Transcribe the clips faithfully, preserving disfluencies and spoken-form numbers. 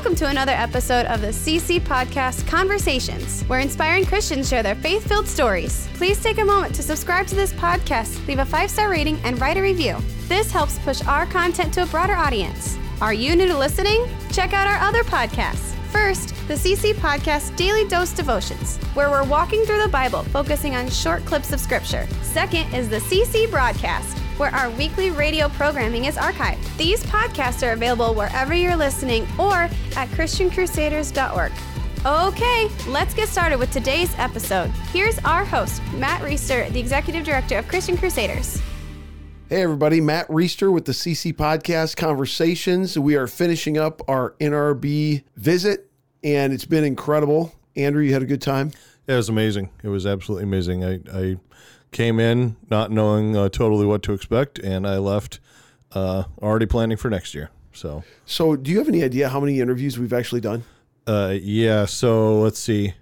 Welcome to another episode of the C C Podcast Conversations, where inspiring Christians share their faith-filled stories. Please take a moment to subscribe to this podcast, leave a five-star rating, and write a review. This helps push our content to a broader audience. Are you new to listening? Check out our other podcasts. First, the C C Podcast Daily Dose Devotions, where we're walking through the Bible, focusing on short clips of Scripture. Second is the C C Broadcast, where our weekly radio programming is archived. These podcasts are available wherever you're listening or at Christian Crusaders dot org. Okay, let's get started with today's episode. Here's our host, Matt Reister, the Executive Director of Christian Crusaders. Hey everybody, Matt Reister with the C C Podcast Conversations. We are finishing up our N R B visit, and it's been incredible. Andrew, you had a good time? Yeah, it was amazing. It was absolutely amazing. I, I came in not knowing uh, totally what to expect, and I left uh, already planning for next year. So, so do you have any idea how many interviews we've actually done? Uh, yeah, so let's see.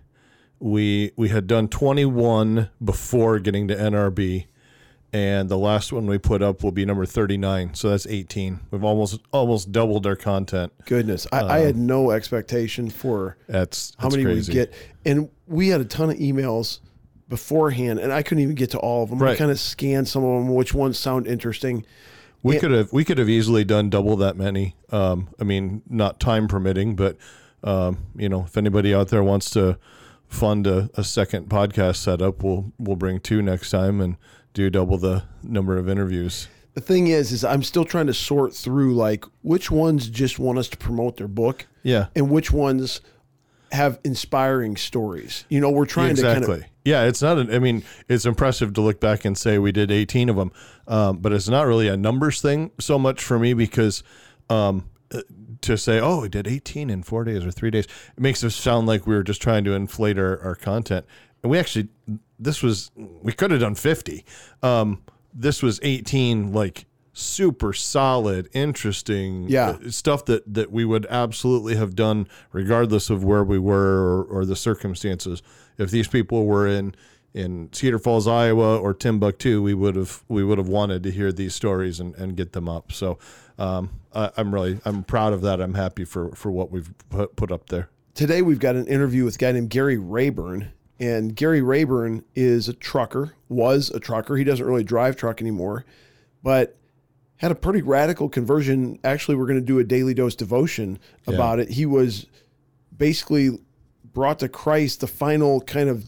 We we had done twenty-one before getting to N R B. And the last one we put up will be number thirty-nine. So that's eighteen. We've almost almost doubled our content. Goodness. I, um, I had no expectation for that's, that's how many crazy. we get. And we had a ton of emails beforehand, and I couldn't even get to all of them. Right. I kind of scanned some of them, which ones sound interesting. We and, could have we could have easily done double that many. Um, I mean, not time permitting, but um, you know, if anybody out there wants to fund a, a second podcast setup, we'll we'll bring two next time and do double the number of interviews. The thing is, is I'm still trying to sort through like which ones just want us to promote their book, yeah, and which ones have inspiring stories. You know, we're trying exactly. to kind of. Yeah, it's not. An, I mean, it's impressive to look back and say we did eighteen of them, um, but it's not really a numbers thing so much for me because um, to say, oh, we did eighteen in four days or three days, it makes us sound like we were just trying to inflate our, our content. And we actually, this was, we could have done fifty. Um, this was eighteen, like super solid, interesting yeah. stuff that, that we would absolutely have done regardless of where we were or, or the circumstances. If these people were in, in Cedar Falls, Iowa or Timbuktu, we would have, we would have wanted to hear these stories and, and get them up. So um, I, I'm really, I'm proud of that. I'm happy for, for what we've put, put up there. Today we've got an interview with a guy named Gary Rayburn. And Gary Rayburn is a trucker, was a trucker. He doesn't really drive truck anymore, but had a pretty radical conversion. Actually, we're going to do a daily dose devotion about yeah. it. He was basically brought to Christ. The final kind of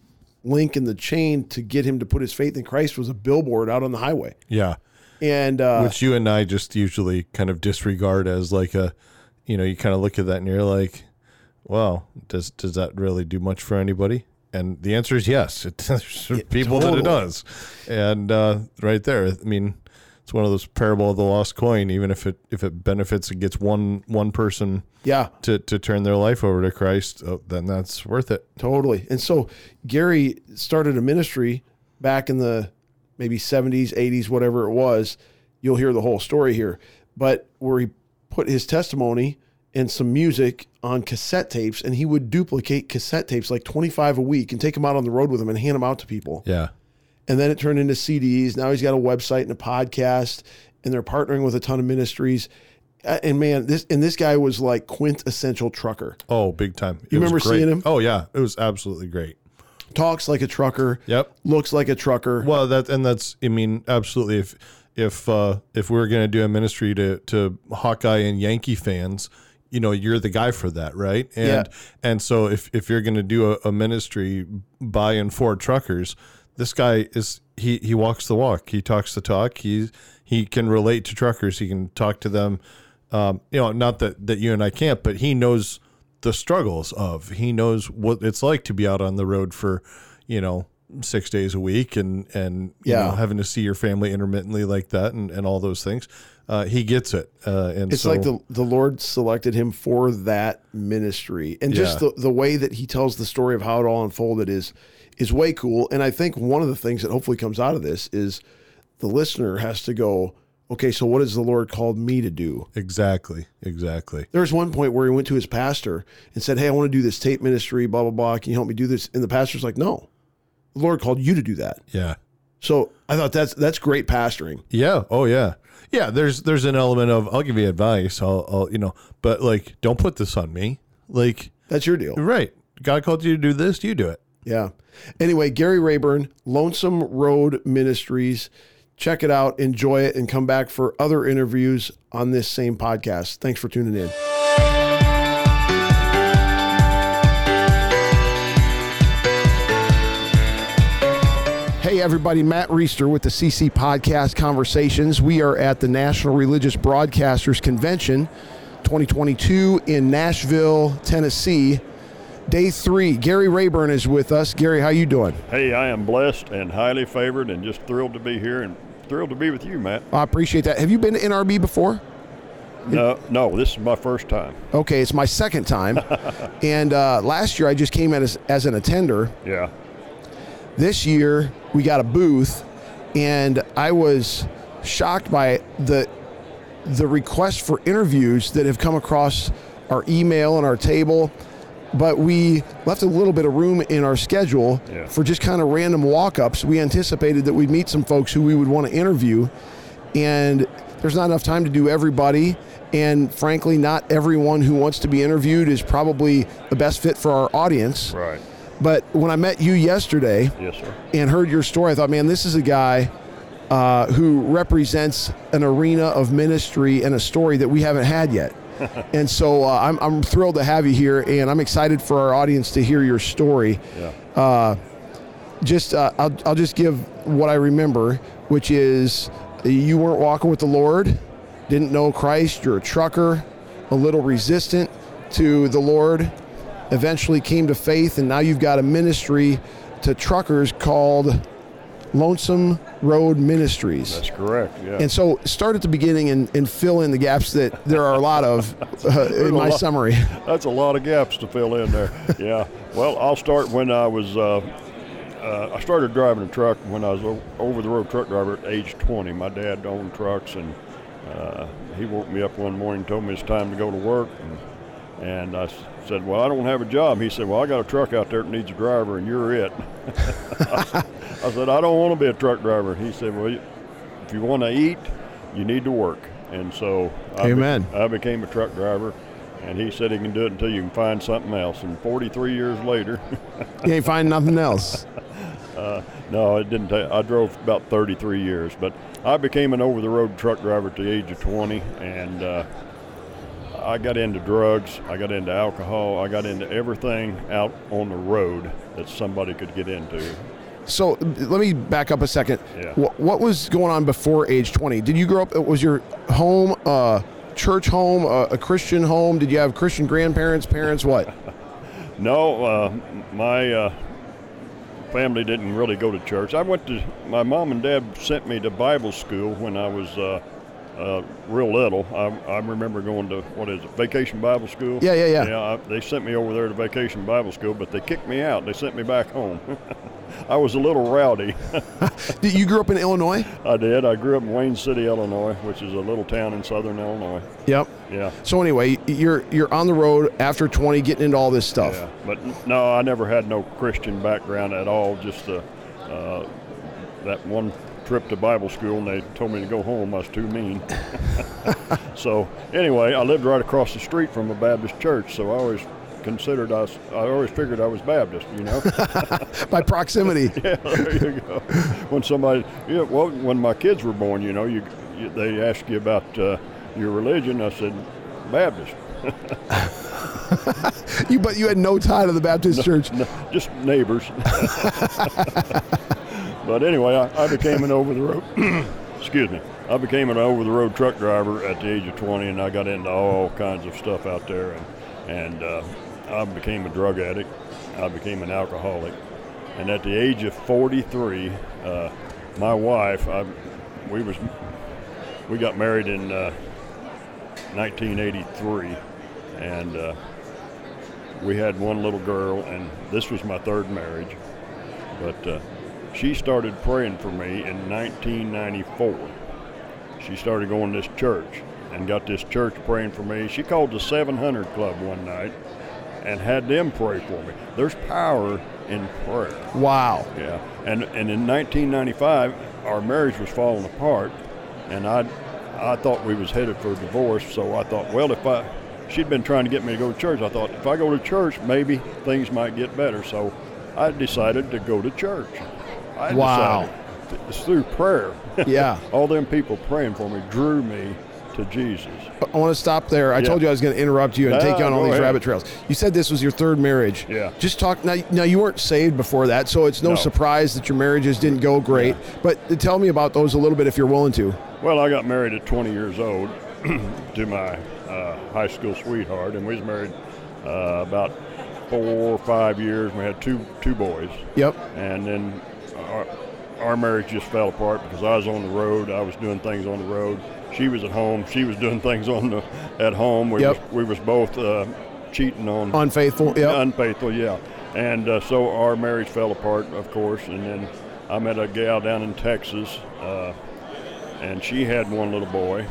link in the chain to get him to put his faith in Christ was a billboard out on the highway. Yeah. And uh, which you and I just usually kind of disregard as like a, you know, you kind of look at that and you're like, well, does, does that really do much for anybody? And the answer is yes. It, there's it, people totally. that it does. And uh, right there, I mean, it's one of those parable of the lost coin. Even if it if it benefits and gets one one person yeah. to, to turn their life over to Christ, oh, then that's worth it. Totally. And so Gary started a ministry back in the maybe seventies, eighties, whatever it was. You'll hear the whole story here. But where he put his testimony and some music on cassette tapes, and he would duplicate cassette tapes, like twenty-five a week, and take them out on the road with him and hand them out to people. Yeah. And then it turned into C Ds. Now he's got a website and a podcast, and they're partnering with a ton of ministries. And man, this and this guy was like quintessential trucker. Oh, big time. You remember seeing him? Oh yeah, it was absolutely great. Talks like a trucker. Yep. Looks like a trucker. Well, that and that's, I mean, absolutely. If if uh, if we we're going to do a ministry to to Hawkeye and Yankee fans, you know, you're the guy for that, right? And yeah. and so if, if you're going to do a, a ministry by and for truckers, this guy is he, he walks the walk. He talks the talk. He he can relate to truckers. He can talk to them. Um, you know, not that, that you and I can't, but he knows the struggles of. He knows what it's like to be out on the road for, you know, six days a week and and you yeah. know, having to see your family intermittently like that and, and all those things. Uh, he gets it. Uh, and it's so, like the, the Lord selected him for that ministry. And just yeah. the, the way that he tells the story of how it all unfolded is, is way cool. And I think one of the things that hopefully comes out of this is the listener has to go, okay, so what has the Lord called me to do? Exactly. Exactly. There was one point where he went to his pastor and said, hey, I want to do this tape ministry, blah, blah, blah. Can you help me do this? And the pastor's like, no, the Lord called you to do that. Yeah. So I thought that's that's great pastoring. Yeah. Oh yeah. Yeah. There's there's an element of I'll give you advice. I'll, I'll you know, but like don't put this on me. Like That's your deal. right. God called you to do this. You do it. Yeah. Anyway, Gary Rayburn, Lonesome Road Ministries. Check it out, enjoy it, and come back for other interviews on this same podcast. Thanks for tuning in. Hey everybody, Matt Reister with the C C Podcast Conversations. We are at the National Religious Broadcasters Convention twenty twenty-two in Nashville, Tennessee. Day three. Gary Rayburn is with us. Gary, how you doing? Hey, I am blessed and highly favored and just thrilled to be here and thrilled to be with you, Matt. I appreciate that. Have you been to N R B before? No, no, this is my first time. Okay, it's my second time. and uh, last year I just came as, as an attender. Yeah. This year we got a booth, and I was shocked by the the requests for interviews that have come across our email and our table. But we left a little bit of room in our schedule yeah. for just kind of random walk-ups. We anticipated that we'd meet some folks who we would want to interview, and there's not enough time to do everybody. And frankly, not everyone who wants to be interviewed is probably the best fit for our audience. Right. But when I met you yesterday yes, sir. and heard your story, I thought, man, this is a guy uh, who represents an arena of ministry and a story that we haven't had yet. And so uh, I'm, I'm thrilled to have you here, and I'm excited for our audience to hear your story. Yeah. Uh, just uh, I'll, I'll just give what I remember, which is you weren't walking with the Lord, didn't know Christ, you're a trucker, a little resistant to the Lord, eventually came to faith, and now you've got a ministry to truckers called Lonesome Road Ministries. That's correct, yeah. And so start at the beginning and, and fill in the gaps that there are a lot of uh, in my lot, summary. That's a lot of gaps to fill in there. Yeah. Well, I'll start when I was, uh, uh, I started driving a truck when I was o- over-the-road truck driver at age twenty. My dad owned trucks, and uh, he woke me up one morning and told me it's time to go to work. And, and I said, well, I don't have a job. He said, well, I got a truck out there that needs a driver, and you're it. I said, I don't want to be a truck driver. He said, well, if you want to eat, you need to work. And so I, Amen. Be- I became a truck driver, and he said he can do it until you can find something else. And forty-three years later. You ain't find nothing else. uh, no, it didn't take, I drove about thirty-three years. But I became an over-the-road truck driver at the age of twenty, and uh, I got into drugs, I got into alcohol, I got into everything out on the road that somebody could get into. So let me back up a second. Yeah. What, what was going on before age twenty? Did you grow up, was your home a church home, a, a Christian home? Did you have Christian grandparents, parents, what? No, uh, my uh, family didn't really go to church. I went to, my mom and dad sent me to Bible school when I was uh, uh, real little. I, I remember going to, what is it, Vacation Bible School? Yeah, yeah, yeah. Yeah, I, they sent me over there to Vacation Bible School, but they kicked me out. They sent me back home. I was a little rowdy. Did you grew up in Illinois? I did. I grew up in Wayne City, Illinois, which is a little town in southern Illinois. Yep. Yeah. So anyway, you're you're on the road after twenty, getting into all this stuff. Yeah, but no, I never had no Christian background at all. Just uh, uh, that one trip to Bible school, and they told me to go home. I was too mean. So anyway, I lived right across the street from a Baptist church, so I always considered I was, I always figured I was Baptist, you know. By proximity. Yeah, there you go. When somebody, yeah, well, when my kids were born, you know, you, you they ask you about uh, your religion. I said, Baptist. you, but you had no tie to the Baptist no, church. No, just neighbors. But anyway, I, I became an over-the-road, excuse me, I became an over-the-road truck driver at the age of twenty, and I got into all kinds of stuff out there, and, and uh, I became a drug addict. I became an alcoholic. And at the age of forty-three, uh, my wife, I, we was, we got married in uh, nineteen eighty-three, and uh, we had one little girl, and this was my third marriage. But uh, she started praying for me in nineteen ninety-four. She started going to this church and got this church praying for me. She called the seven hundred Club one night and had them pray for me. There's power in prayer. Wow. Yeah. And and in nineteen ninety-five, our marriage was falling apart, and I I thought we was headed for a divorce. So I thought, well, if I she'd been trying to get me to go to church. I thought if I go to church, maybe things might get better. So I decided to go to church. I Wow. decided it's through prayer. Yeah. All them people praying for me drew me to Jesus. I want to stop there. I Yeah. told you I was going to interrupt you and Nah, take you on all go these ahead. rabbit trails. You said this was your third marriage. Yeah. Just talk now. Now you weren't saved before that, so it's no, No. surprise that your marriages didn't go great. But tell me about those a little bit if you're willing to. Well, I got married at twenty years old to my uh, high school sweetheart, and we was married uh, about four or five years. We had two two boys. Yep. And then our, our marriage just fell apart because I was on the road. I was doing things on the road. She was at home. She was doing things on the at home. We Yep. was, we was both uh, cheating on Unfaithful. Yep. unfaithful. Yeah, and uh, so our marriage fell apart, of course. And then I met a gal down in Texas, uh, and she had one little boy,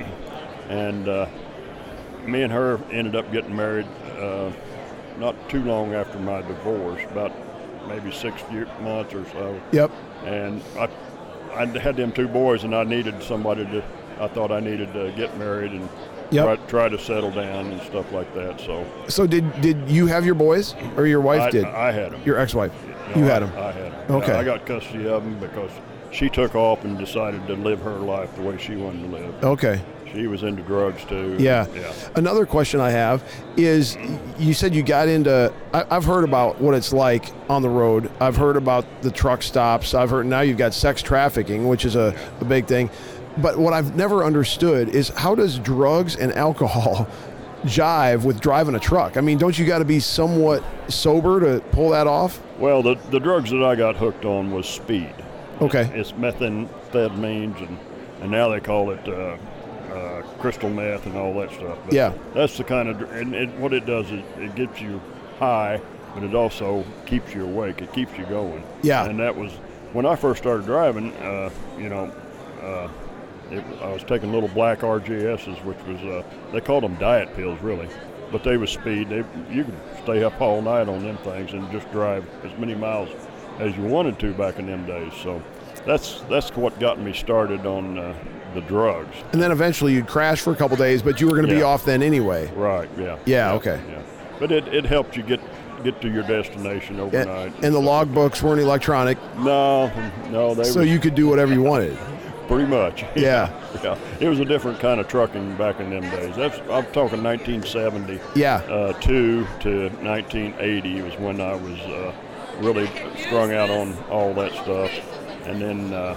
and uh, me and her ended up getting married uh, not too long after my divorce, about maybe six year, months or so. Yep. And I, I had them two boys, and I needed somebody to. I thought I needed to get married and Yep. try, try to settle down and stuff like that. So So did did you have your boys or your wife I, did? I had them. Your ex-wife. You had them. I, I had them. Okay. I got custody of them because she took off and decided to live her life the way she wanted to live. Okay. She was into drugs too. Yeah. Yeah. Another question I have is, you said you got into. I, I've heard about what it's like on the road. I've heard about the truck stops. I've heard now you've got sex trafficking, which is a, a big thing. But what I've never understood is how does drugs and alcohol jive with driving a truck? I mean, don't you got to be somewhat sober to pull that off? Well, the the drugs that I got hooked on was speed. Okay. It's methamphetamines, and and now they call it uh, uh, crystal meth and all that stuff. But Yeah. That's the kind of, and it, what it does is it gets you high, but it also keeps you awake. It keeps you going. Yeah. And that was when I first started driving. Uh, you know, uh, it, I was taking little black R J S's, which was uh, they called them diet pills, really, but they was speed. They you could stay up all night on them things and just drive as many miles as you wanted to back in them days. So that's that's what got me started on uh, the drugs. And then eventually you'd crash for a couple days, but you were going to be Yeah. off then anyway. Right. Yeah. Yeah, okay. Yeah. But it, it helped you get get to your destination And, overnight. and the logbooks weren't electronic, no, no, they so were you could do whatever you wanted. pretty much. Yeah. Yeah. It was a different kind of trucking back in them days. That's I'm talking nineteen seventy. Yeah. Uh, two to nineteen eighty was when I was uh, really strung out on all that stuff. And then, uh,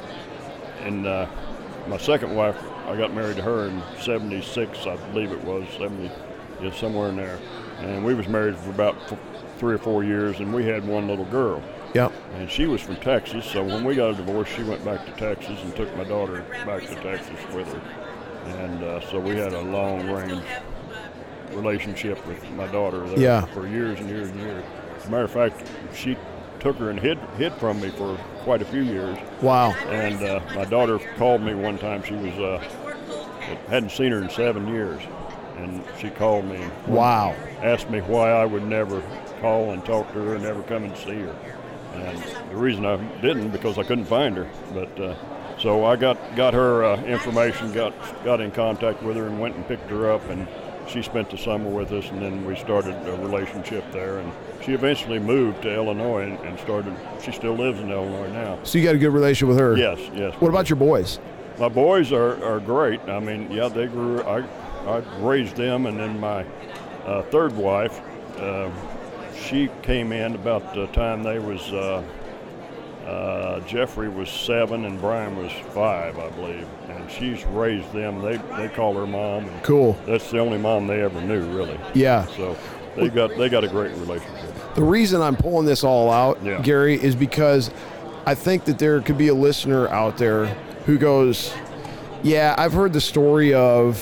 and uh, my second wife, I got married to her in seventy-six, I believe it was, seventy, yeah, somewhere in there. And we was married for about f- three or four years, and we had one little girl. Yep. And she was from Texas, so when we got a divorce, she went back to Texas and took my daughter back to Texas with her. And uh, so we had a long-range relationship with my daughter there Yeah. for years and years and years. As a matter of fact, she took her and hid hid from me for quite a few years. Wow. And uh, my daughter called me one time. She was uh, hadn't seen her in seven years, and she called me and Wow. asked me why I would never call and talk to her and never come and see her. And the reason I didn't, because I couldn't find her. But uh, so I got got her uh, information, got got in contact with her, and went and picked her up, and she spent the summer with us, and then we started a relationship there. And she eventually moved to Illinois and, and started. She still lives in Illinois now. So you got a good relationship with her? Yes, yes. What about your boys? My boys are, are great. I mean, yeah, they grew. I I raised them, and then my uh, third wife, uh, she came in about the time they was. Uh, uh, Jeffrey was seven and Brian was five, I believe, and she's raised them. They they call her mom. And Cool. that's the only mom they ever knew, really. Yeah. So they got they got a great relationship. The reason I'm pulling this all out, Yeah. Gary, is because I think that there could be a listener out there who goes, yeah, I've heard the story of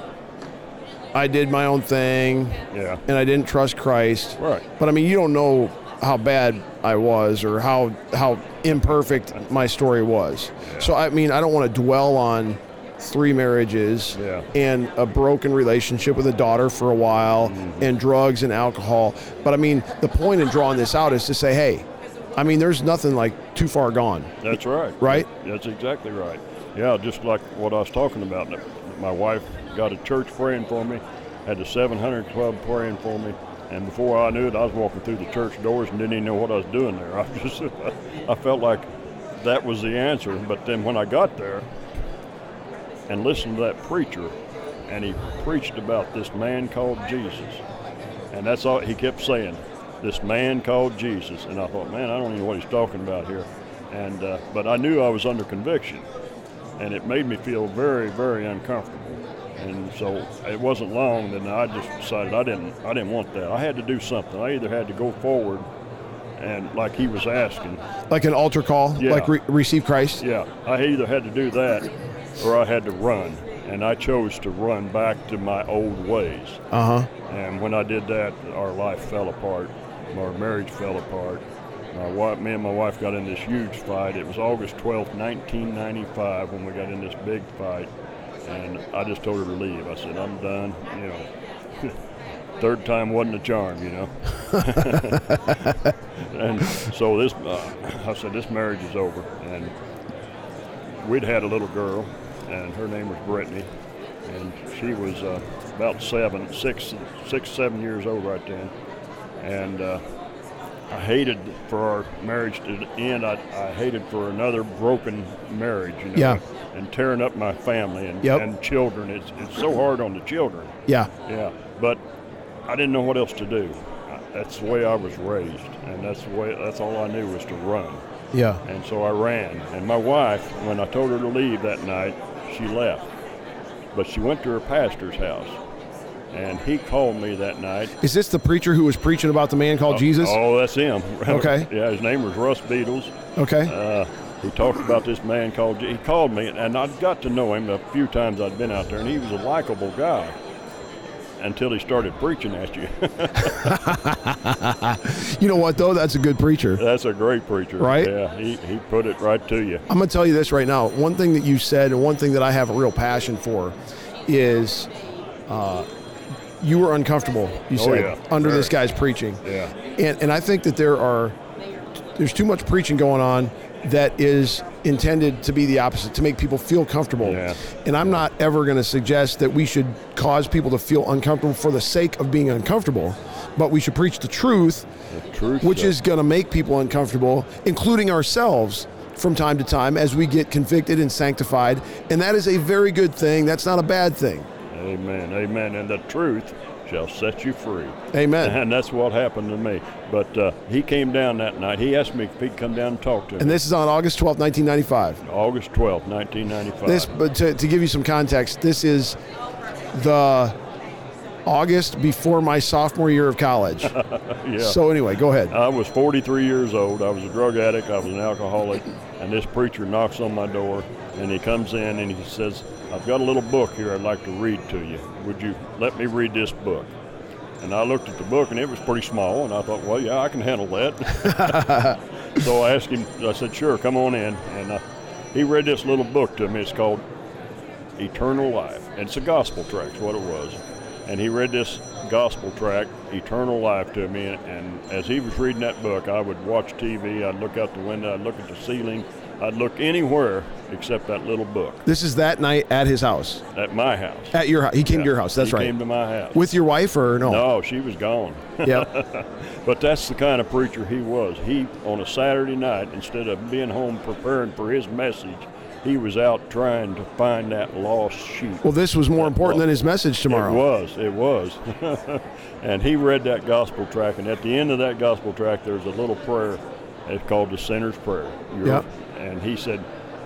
I did my own thing Yeah. and I didn't trust Christ. Right. But I mean, you don't know how bad I was or how how imperfect my story was. So I mean, I don't want to dwell on three marriages Yeah. and a broken relationship with a daughter for a while Mm-hmm. and drugs and alcohol. But I mean, the point in drawing this out is to say, hey, I mean, there's nothing like too far gone. That's right. Right? That's exactly right. Yeah, just like what I was talking about. My wife got a church praying for me, had the seven hundred Club praying for me, and before I knew it, I was walking through the church doors and didn't even know what I was doing there. I just, I felt like that was the answer. But then when I got there and listened to that preacher, and he preached about this man called Jesus, and that's all he kept saying, this man called Jesus. And I thought, man, I don't even know what he's talking about here. And uh, but I knew I was under conviction, and it made me feel very, very uncomfortable. And so it wasn't long that I just decided I didn't, I didn't want that. I had to do something. I either had to go forward, and like he was asking, like an altar call, yeah. like re- receive Christ. Yeah, I either had to do that, or I had to run. And I chose to run back to my old ways. Uh huh. And when I did that, our life fell apart. Our marriage fell apart. My wife, me and my wife got in this huge fight. It was August twelfth, nineteen ninety-five, when we got in this big fight. And I just told her to leave. I said, I'm done. You know, third time wasn't a charm, you know. And so this, uh, I said, this marriage is over. And we'd had a little girl, and her name was Brittany, and she was uh, about seven, six, six, seven years old right then. And uh, I hated for our marriage to end. I, I hated for another broken marriage, you know, yeah. and tearing up my family and, yep. and children. It's it's so hard on the children. Yeah. Yeah. But I didn't know what else to do. That's the way I was raised, and that's the way. That's all I knew was to run. Yeah. And so I ran. And my wife, when I told her to leave that night, she left. But she went to her pastor's house. And he called me that night. Is this the preacher who was preaching about the man called oh, Jesus? Oh, that's him. Okay. Yeah, his name was Russ Beatles. Okay. Uh, he talked about this man called, he called me, and I'd got to know him a few times I'd been out there, and he was a likable guy until he started preaching at you. You know what, though? That's a good preacher. That's a great preacher. Right? Yeah, he, he put it right to you. I'm going to tell you this right now. One thing that you said, and one thing that I have a real passion for, is uh, you were uncomfortable, you Oh, said, yeah. under Very. this guy's preaching. Yeah. And, and I think that there are, there's too much preaching going on that is intended to be the opposite, to make people feel comfortable. Yeah. And I'm not ever going to suggest that we should cause people to feel uncomfortable for the sake of being uncomfortable, but we should preach the truth, The truth which so. is going to make people uncomfortable, including ourselves from time to time as we get convicted and sanctified. And that is a very good thing. That's not a bad thing. Amen, amen. And the truth shall set you free. Amen. And that's what happened to me. But uh, he came down that night. He asked me if he'd come down and talk to me. And this is on August twelfth, nineteen ninety-five. August twelfth, nineteen ninety-five. This, but to, to give you some context, this is the August before my sophomore year of college. Yeah. So anyway, go ahead. I was forty-three years old. I was a drug addict. I was an alcoholic. And this preacher knocks on my door, and he comes in and he says, I've got a little book here I'd like to read to you. Would you let me read this book? And I looked at the book, and it was pretty small, and I thought, well, yeah, I can handle that. So I asked him, I said, sure, come on in. And uh, he read this little book to me. It's called Eternal Life. And it's a gospel tract, is what it was. And he read this gospel tract, Eternal Life, to me. And, and as he was reading that book, I would watch T V. I'd look out the window. I'd look at the ceiling. I'd look anywhere except that little book. This is that night at his house. At my house. At your house. He came Yeah, to your house. That's he right. came to my house. With your wife or no? No, she was gone. Yep. But that's the kind of preacher he was. He, on a Saturday night, instead of being home preparing for his message, he was out trying to find that lost sheep. Well, this was more important Well, than his message tomorrow. It was, it was. And he read that gospel tract, and at the end of that gospel tract, there's a little prayer. It's called the Sinner's Prayer. You're- Yep. And he said,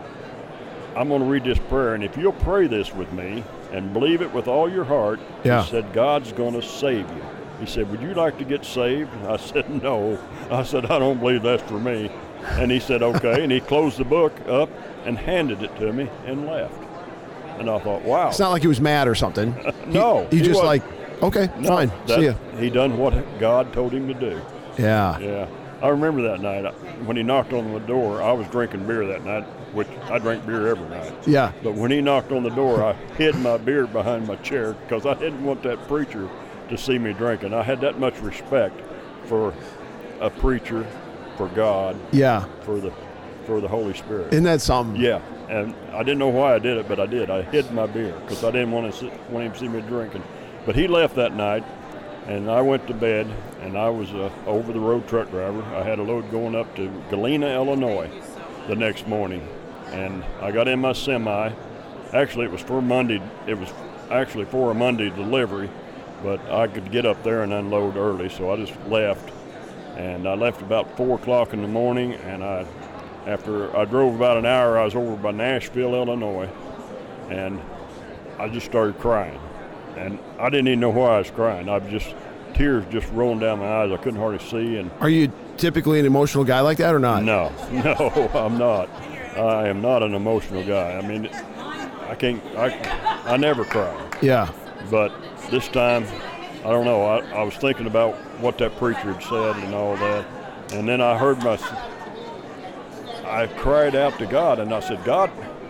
I'm going to read this prayer, and if you'll pray this with me and believe it with all your heart, Yeah. he said, God's going to save you. He said, would you like to get saved? I said, no. I said, I don't believe that's for me. And he said, okay. And he closed the book up and handed it to me and left. And I thought, wow. It's not like he was mad or something. No, He, he he just wasn't. like, okay, No, fine. that- See ya. He done what God told him to do. Yeah. Yeah. I remember that night when he knocked on the door. I was drinking beer that night, which I drink beer every night. Yeah. But when he knocked on the door, I hid my beer behind my chair because I didn't want that preacher to see me drinking. I had that much respect for a preacher for God, Yeah. for the for the Holy Spirit. Isn't that something? Yeah, and I didn't know why I did it, but I did. I hid my beer because I didn't want to see, want him to see me drinking. But he left that night, and I went to bed, and I was a over-the-road truck driver. I had a load going up to Galena, Illinois, the next morning, and I got in my semi. Actually, it was for Monday. It was actually for a Monday delivery, but I could get up there and unload early, so I just left. And I left about four o'clock in the morning, and I. After I drove about an hour, I was over by Nashville, Illinois, and I just started crying. And I didn't even know why I was crying. I was just, tears just rolling down my eyes. I couldn't hardly see. And Are you typically an emotional guy like that or not? no, no, I'm not. I am not an emotional guy. I mean, I can't, I, I never cry. Yeah. But this time, I don't know, I, I was thinking about what that preacher had said and all that. And then I heard my, I cried out to God, and I said, God,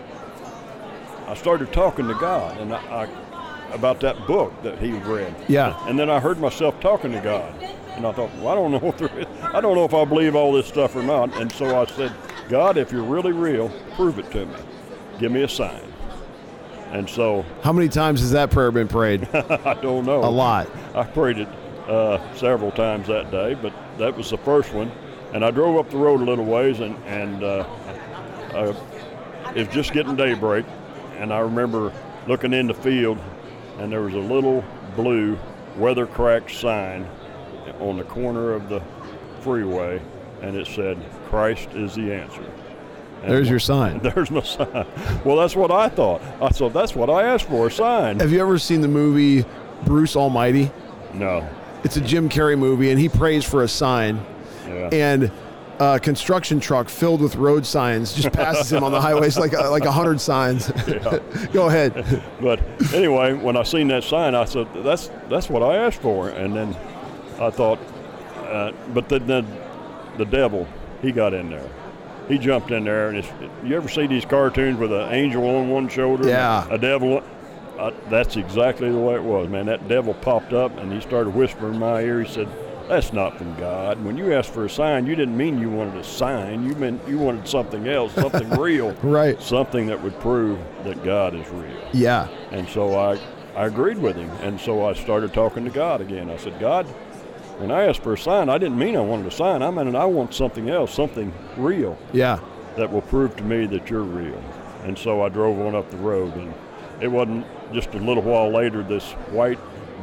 I started talking to God and I, I, about that book that he read. Yeah. And then I heard myself talking to God, and I thought, well, I don't know if there is, I don't know if I believe all this stuff or not. And so I said, God, if you're really real, prove it to me. Give me a sign. And so How many times has that prayer been prayed? I don't know. A lot. I prayed it uh, several times that day, but that was the first one. And I drove up the road a little ways, and, and uh, uh, it was just getting daybreak. And I remember looking in the field, and there was a little blue weather-cracked sign on the corner of the freeway, and it said, Christ is the answer. And There's your sign. There's my sign. Well, that's what I thought. I thought, that's what I asked for, a sign. Have you ever seen the movie Bruce Almighty? No. It's a Jim Carrey movie, and he prays for a sign. Yeah. And a construction truck filled with road signs just passes him on the highway. It's like a, like a hundred signs. Yeah. Go ahead. But anyway, when I seen that sign, I said, that's that's what I asked for. And then I thought, uh, but then the, the devil, he got in there. He jumped in there. And it's, you ever see these cartoons with an angel on one shoulder? Yeah. And a devil? Uh, that's exactly the way it was, man. That devil popped up, and he started whispering in my ear. He said, that's not from God. When you asked for a sign, you didn't mean you wanted a sign. You meant you wanted something else, something real. Right. Something that would prove that God is real. Yeah. And so I, I agreed with him. And so I started talking to God again. I said, God, when I asked for a sign, I didn't mean I wanted a sign. I meant I want something else, something real Yeah. that will prove to me that you're real. And so I drove on up the road. And it wasn't just a little while later, this white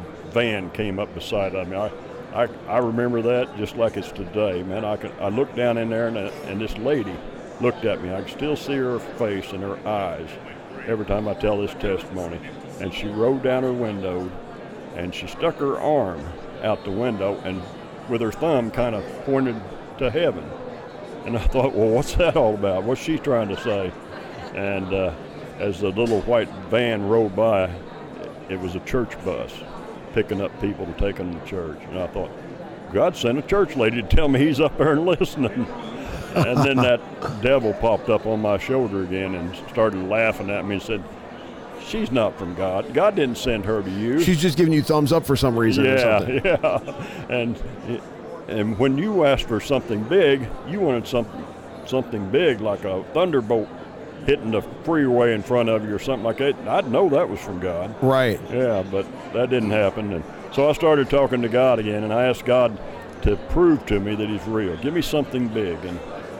van came up beside of me. I, I, I remember that just like it's today, man. I could, I looked down in there, and, and this lady looked at me. I can still see her face and her eyes every time I tell this testimony. And she rolled down her window, and she stuck her arm out the window, and with her thumb kind of pointed to heaven. And I thought, well, what's that all about? What's she trying to say? And uh, as the little white van rolled by, it was a church bus picking up people to take them to church. And I thought, God sent a church lady to tell me he's up there and listening. And then that devil popped up on my shoulder again and started laughing at me and said, she's not from God. God didn't send her to you. She's just giving you thumbs up for some reason or Yeah, something. yeah. And and when you asked for something big, you wanted something something big like a thunderbolt hitting the freeway in front of you or something like that. I'd know that was from God. Right. Yeah, but that didn't happen. And so I started talking to God again, and I asked God to prove to me that he's real. Give me something big. And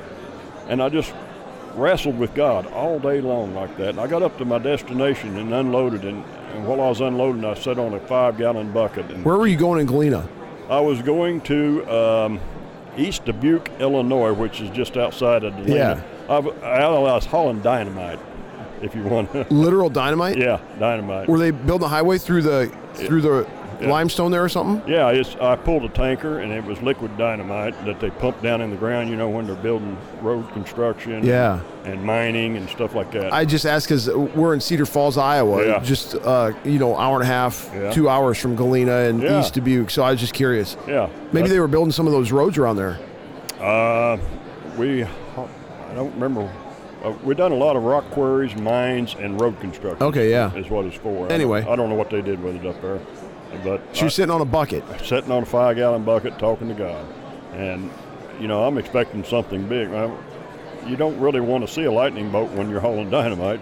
and I just wrestled with God all day long like that. And I got up to my destination and unloaded, and, and while I was unloading, I sat on a five-gallon bucket. And Where were you going in Galena? I was going to um, East Dubuque, Illinois, which is just outside of Galena. Yeah. I, I was hauling dynamite, if you want to. Literal dynamite? Yeah, dynamite. Were they building a highway through the through the Yeah. limestone there or something? Yeah, it's, I pulled a tanker, and it was liquid dynamite that they pump down in the ground, you know, when they're building road construction Yeah. and mining and stuff like that. I just asked because we're in Cedar Falls, Iowa, Yeah. just uh, you know, hour and a half, Yeah. two hours from Galena and Yeah. East Dubuque. So I was just curious. yeah. Maybe they were building some of those roads around there. Uh, we, I don't remember. Uh, we've done a lot of rock quarries, mines, and road construction. Okay, yeah. Is what it's for. Anyway. I don't, I don't know what they did with it up there. But She was sitting on a bucket. I, sitting on a five-gallon bucket talking to God. And you know, I'm expecting something big. Well, you don't really want to see a lightning bolt when you're hauling dynamite,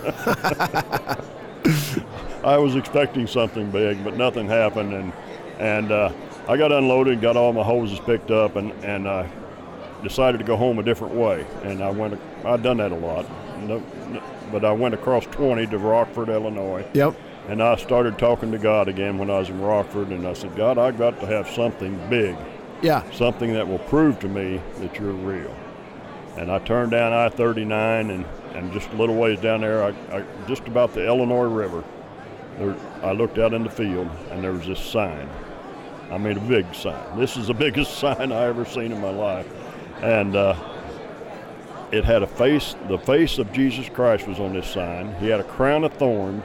but I was expecting something big, but nothing happened, and and uh, I got unloaded, got all my hoses picked up, and and I decided to go home a different way. And I went, I'd done that a lot, no, no, but I went across twenty to Rockford, Illinois. Yep. And I started talking to God again when I was in Rockford, and I said, God, I've got to have something big, Yeah. something that will prove to me that you're real. And I turned down I thirty-nine, and, and just a little ways down there, I, I just about the Illinois River, there, I looked out in the field, and there was this sign. I mean, a big sign. This is the biggest sign I ever seen in my life. And uh, it had a face, the face of Jesus Christ was on this sign. He had a crown of thorns,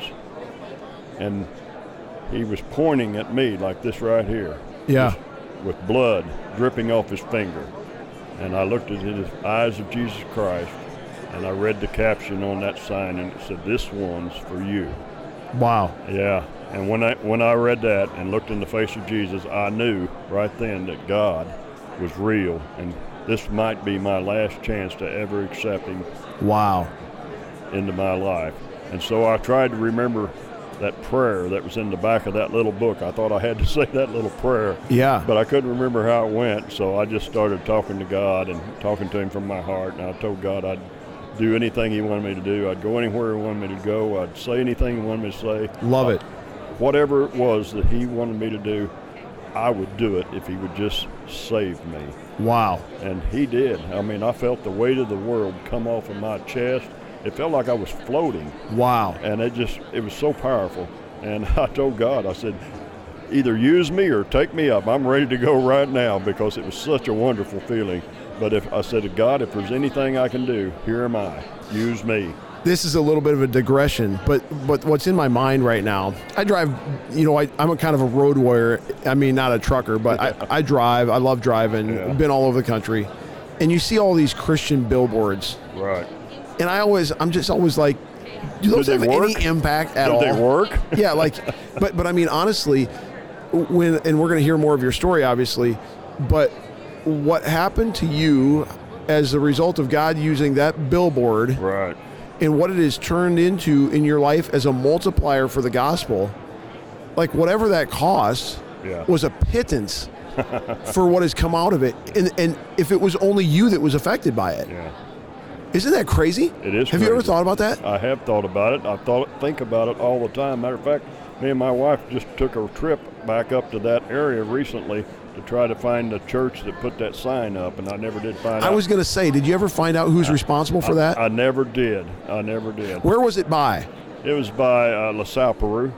and he was pointing at me like this right here. Yeah. With blood dripping off his finger. And I looked at his eyes of Jesus Christ, and I read the caption on that sign, and it said, "This one's for you." Wow. Yeah. And when I when I read that and looked in the face of Jesus, I knew right then that God was real, and this might be my last chance to ever accept him Wow. into my life. And so I tried to remember that prayer that was in the back of that little book. I thought I had to say that little prayer. Yeah. But I couldn't remember how it went, so I just started talking to God and talking to him from my heart. And I told God I'd do anything he wanted me to do. I'd go anywhere he wanted me to go. I'd say anything he wanted me to say. Love it. Whatever it was that he wanted me to do, I would do it if he would just save me. Wow. And he did. I mean, I felt the weight of the world come off of my chest. It felt like I was floating. Wow. And it just, it was so powerful. And I told God, I said, either use me or take me up. I'm ready to go right now, because it was such a wonderful feeling. But if I said to God, if there's anything I can do, here am I. Use me. This is a little bit of a digression, but but what's in my mind right now, I drive, you know, I, I'm a kind of a road warrior. I mean, not a trucker, but I, I drive. I love driving. Yeah. Been all over the country. And you see all these Christian billboards. Right. And I always, I'm just always like, do those Did have they work? any impact at Did all? they work? Yeah, like, but but I mean, honestly, when, and we're going to hear more of your story, obviously, but what happened to you as a result of God using that billboard Right. and what it has turned into in your life as a multiplier for the gospel, like whatever that cost Yeah. was a pittance for what has come out of it. And, and if it was only you that was affected by it. Yeah. Isn't that crazy? It is Have you ever crazy. thought about that? I have thought about it. I thought think about it all the time. Matter of fact, me and my wife just took a trip back up to that area recently to try to find the church that put that sign up, and I never did find I out. was going to say, did you ever find out who's responsible for that? I, I never did. I never did. Where was it by? It was by uh, LaSalle, Peru.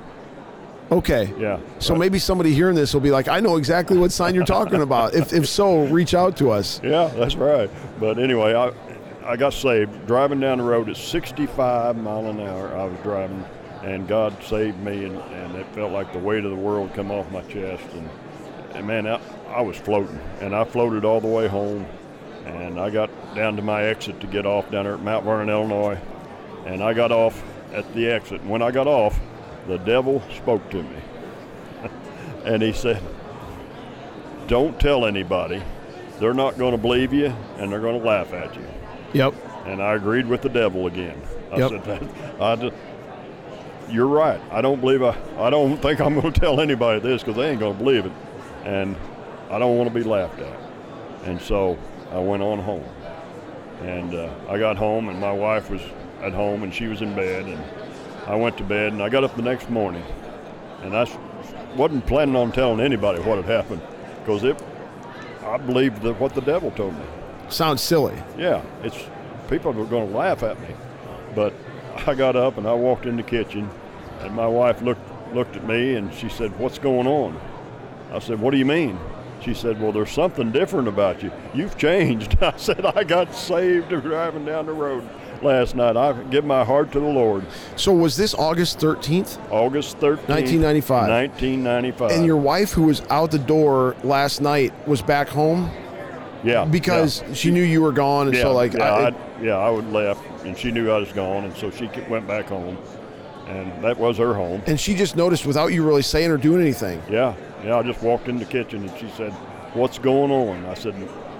Okay. Yeah. So Right. maybe somebody hearing this will be like, I know exactly what sign you're talking about. If, if so, reach out to us. Yeah, that's right. But anyway, I I got saved driving down the road at sixty-five mile an hour. I was driving, and God saved me, and, and it felt like the weight of the world come off my chest, and, and man, I, I was floating, and I floated all the way home, and I got down to my exit to get off down there at Mount Vernon, Illinois, and I got off at the exit. And when I got off, the devil spoke to me, and he said, "Don't tell anybody. They're not going to believe you, and they're going to laugh at you." Yep. And I agreed with the devil again. I Yep. said, that, I just, "You're right. I don't believe I. I don't think I'm going to tell anybody this, because they ain't going to believe it, and I don't want to be laughed at." And so I went on home, and uh, I got home, and my wife was at home, and she was in bed, and I went to bed, and I got up the next morning, and I s- wasn't planning on telling anybody what had happened, because it. I believed that what the devil told me. Sounds silly. Yeah, it's people are going to laugh at me, but I got up and I walked in the kitchen, and my wife looked looked at me and she said, "What's going on?" I said, "What do you mean?" She said, "Well, there's something different about you. You've changed." I said, "I got saved driving down the road last night. I give my heart to the Lord." So was this August thirteenth? August thirteenth, nineteen ninety-five. nineteen ninety-five. And your wife, who was out the door last night, was back home yeah, because yeah. she knew you were gone, and yeah, so like, yeah, I, I, yeah, I would left, and she knew I was gone, and so she went back home, and that was her home. and she just noticed without you really saying or doing anything. Yeah, yeah, I just walked in the kitchen, and she said, "What's going on?" I said,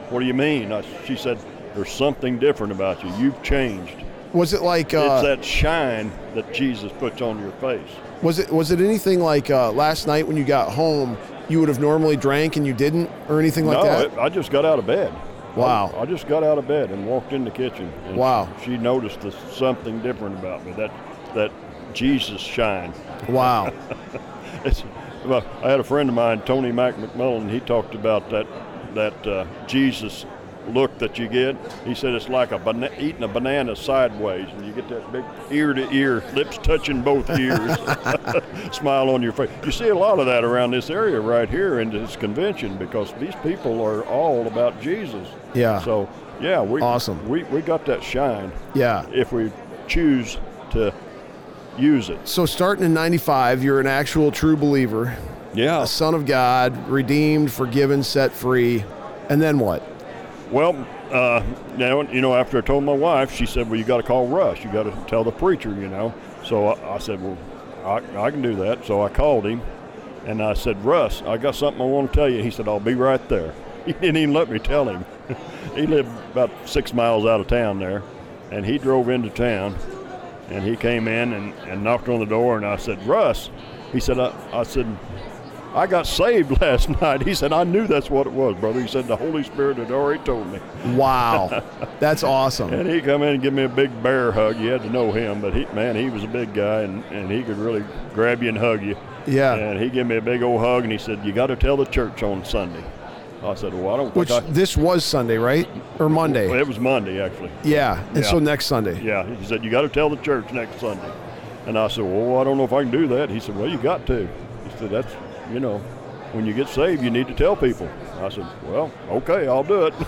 what do you mean? I, she said, there's something different about you. You've changed. Was it like uh, it's that shine that Jesus puts on your face. Was it was it anything like uh, last night when you got home, you would have normally drank and you didn't, or anything like no, that? No, I just got out of bed. Wow. I, I just got out of bed and walked in the kitchen. And wow. She, she noticed this, something different about me, that that Jesus shine. Wow. it's, well, I had a friend of mine, Tony Mac McMullen, he talked about that, that uh, Jesus look that you get. He said it's like a bana- eating a banana sideways, and you get that big ear to ear, lips touching both ears, smile on your face. You see a lot of that around this area right here in this convention, because these people are all about Jesus. Yeah. So yeah, we awesome. We we got that shine. Yeah. If we choose to use it. So starting in ninety-five, you're an actual true believer. Yeah. A son of God, redeemed, forgiven, set free, and then what? Well, uh, now, you know, after I told my wife, she said, well, you got to call Russ. You got to tell the preacher, you know. So I, I said, well, I, I can do that. So I called him, and I said, Russ, I got something I want to tell you. He said, I'll be right there. He didn't even let me tell him. He lived about six miles out of town there, and he drove into town, and he came in and, and knocked on the door, and I said, Russ, he said, I, I said, I got saved last night. He said, I knew that's what it was, brother. He said, the Holy Spirit had already told me. Wow. That's awesome. And he come in and give me a big bear hug. You had to know him, but he, man, he was a big guy, and, and he could really grab you and hug you. Yeah. And he gave me a big old hug, and he said, you got to tell the church on Sunday. I said, well, I don't Which, think I... this was Sunday, right? Or Monday? Well, it was Monday, actually. Yeah. And yeah. so next Sunday. Yeah. He said, you got to tell the church next Sunday. And I said, well, I don't know if I can do that. He said, well, you got to. He said, that's, you know, when you get saved, you need to tell people. I said, well, okay, I'll do it.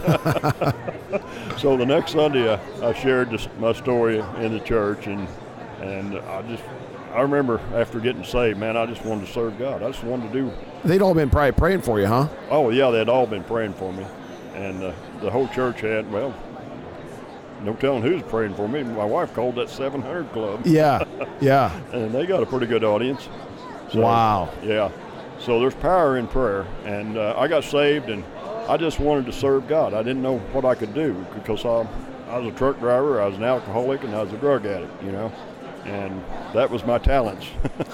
So the next Sunday, I, I shared this, my story in the church, and and I just, I remember after getting saved, man, I just wanted to serve God. I just wanted to do. They'd all been probably praying for you, huh? Oh, yeah, they'd all been praying for me. And uh, the whole church had, well, no telling who's praying for me. My wife called that seven hundred Club. Yeah, yeah. And they got a pretty good audience. So, wow. Yeah. So there's power in prayer, and uh, I got saved, and I just wanted to serve God. I didn't know what I could do, because I, I was a truck driver, I was an alcoholic, and I was a drug addict, you know, and that was my talents.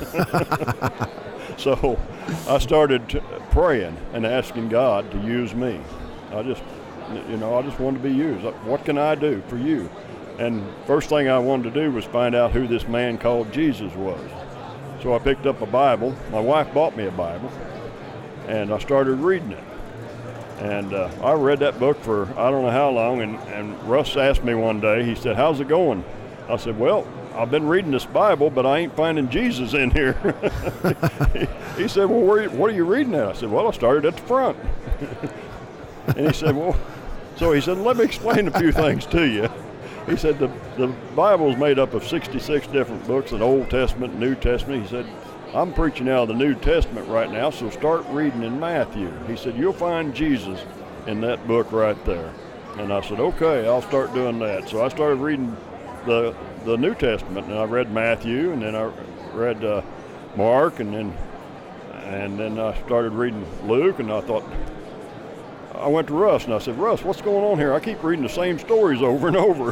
So I started t- praying and asking God to use me. I just, you know, I just wanted to be used. What can I do for you? And first thing I wanted to do was find out who this man called Jesus was. So I picked up a Bible. My wife bought me a Bible, and I started reading it. And uh, I read that book for I don't know how long, and, and Russ asked me one day, he said, how's it going? I said, well, I've been reading this Bible, but I ain't finding Jesus in here. he, he said, well, where, what are you reading at? I said, well, I started at the front. And he said, well, so he said, let me explain a few things to you. He said the, the Bible is made up of sixty-six different books, the Old Testament, New Testament. He said, I'm preaching out of the New Testament right now, so start reading in Matthew. He said, you'll find Jesus in that book right there. And I said, okay, I'll start doing that. So I started reading the the New Testament, and I read Matthew, and then I read uh, Mark, and then and then I started reading Luke, and I thought, I went to Russ, and I said, Russ, what's going on here? I keep reading the same stories over and over.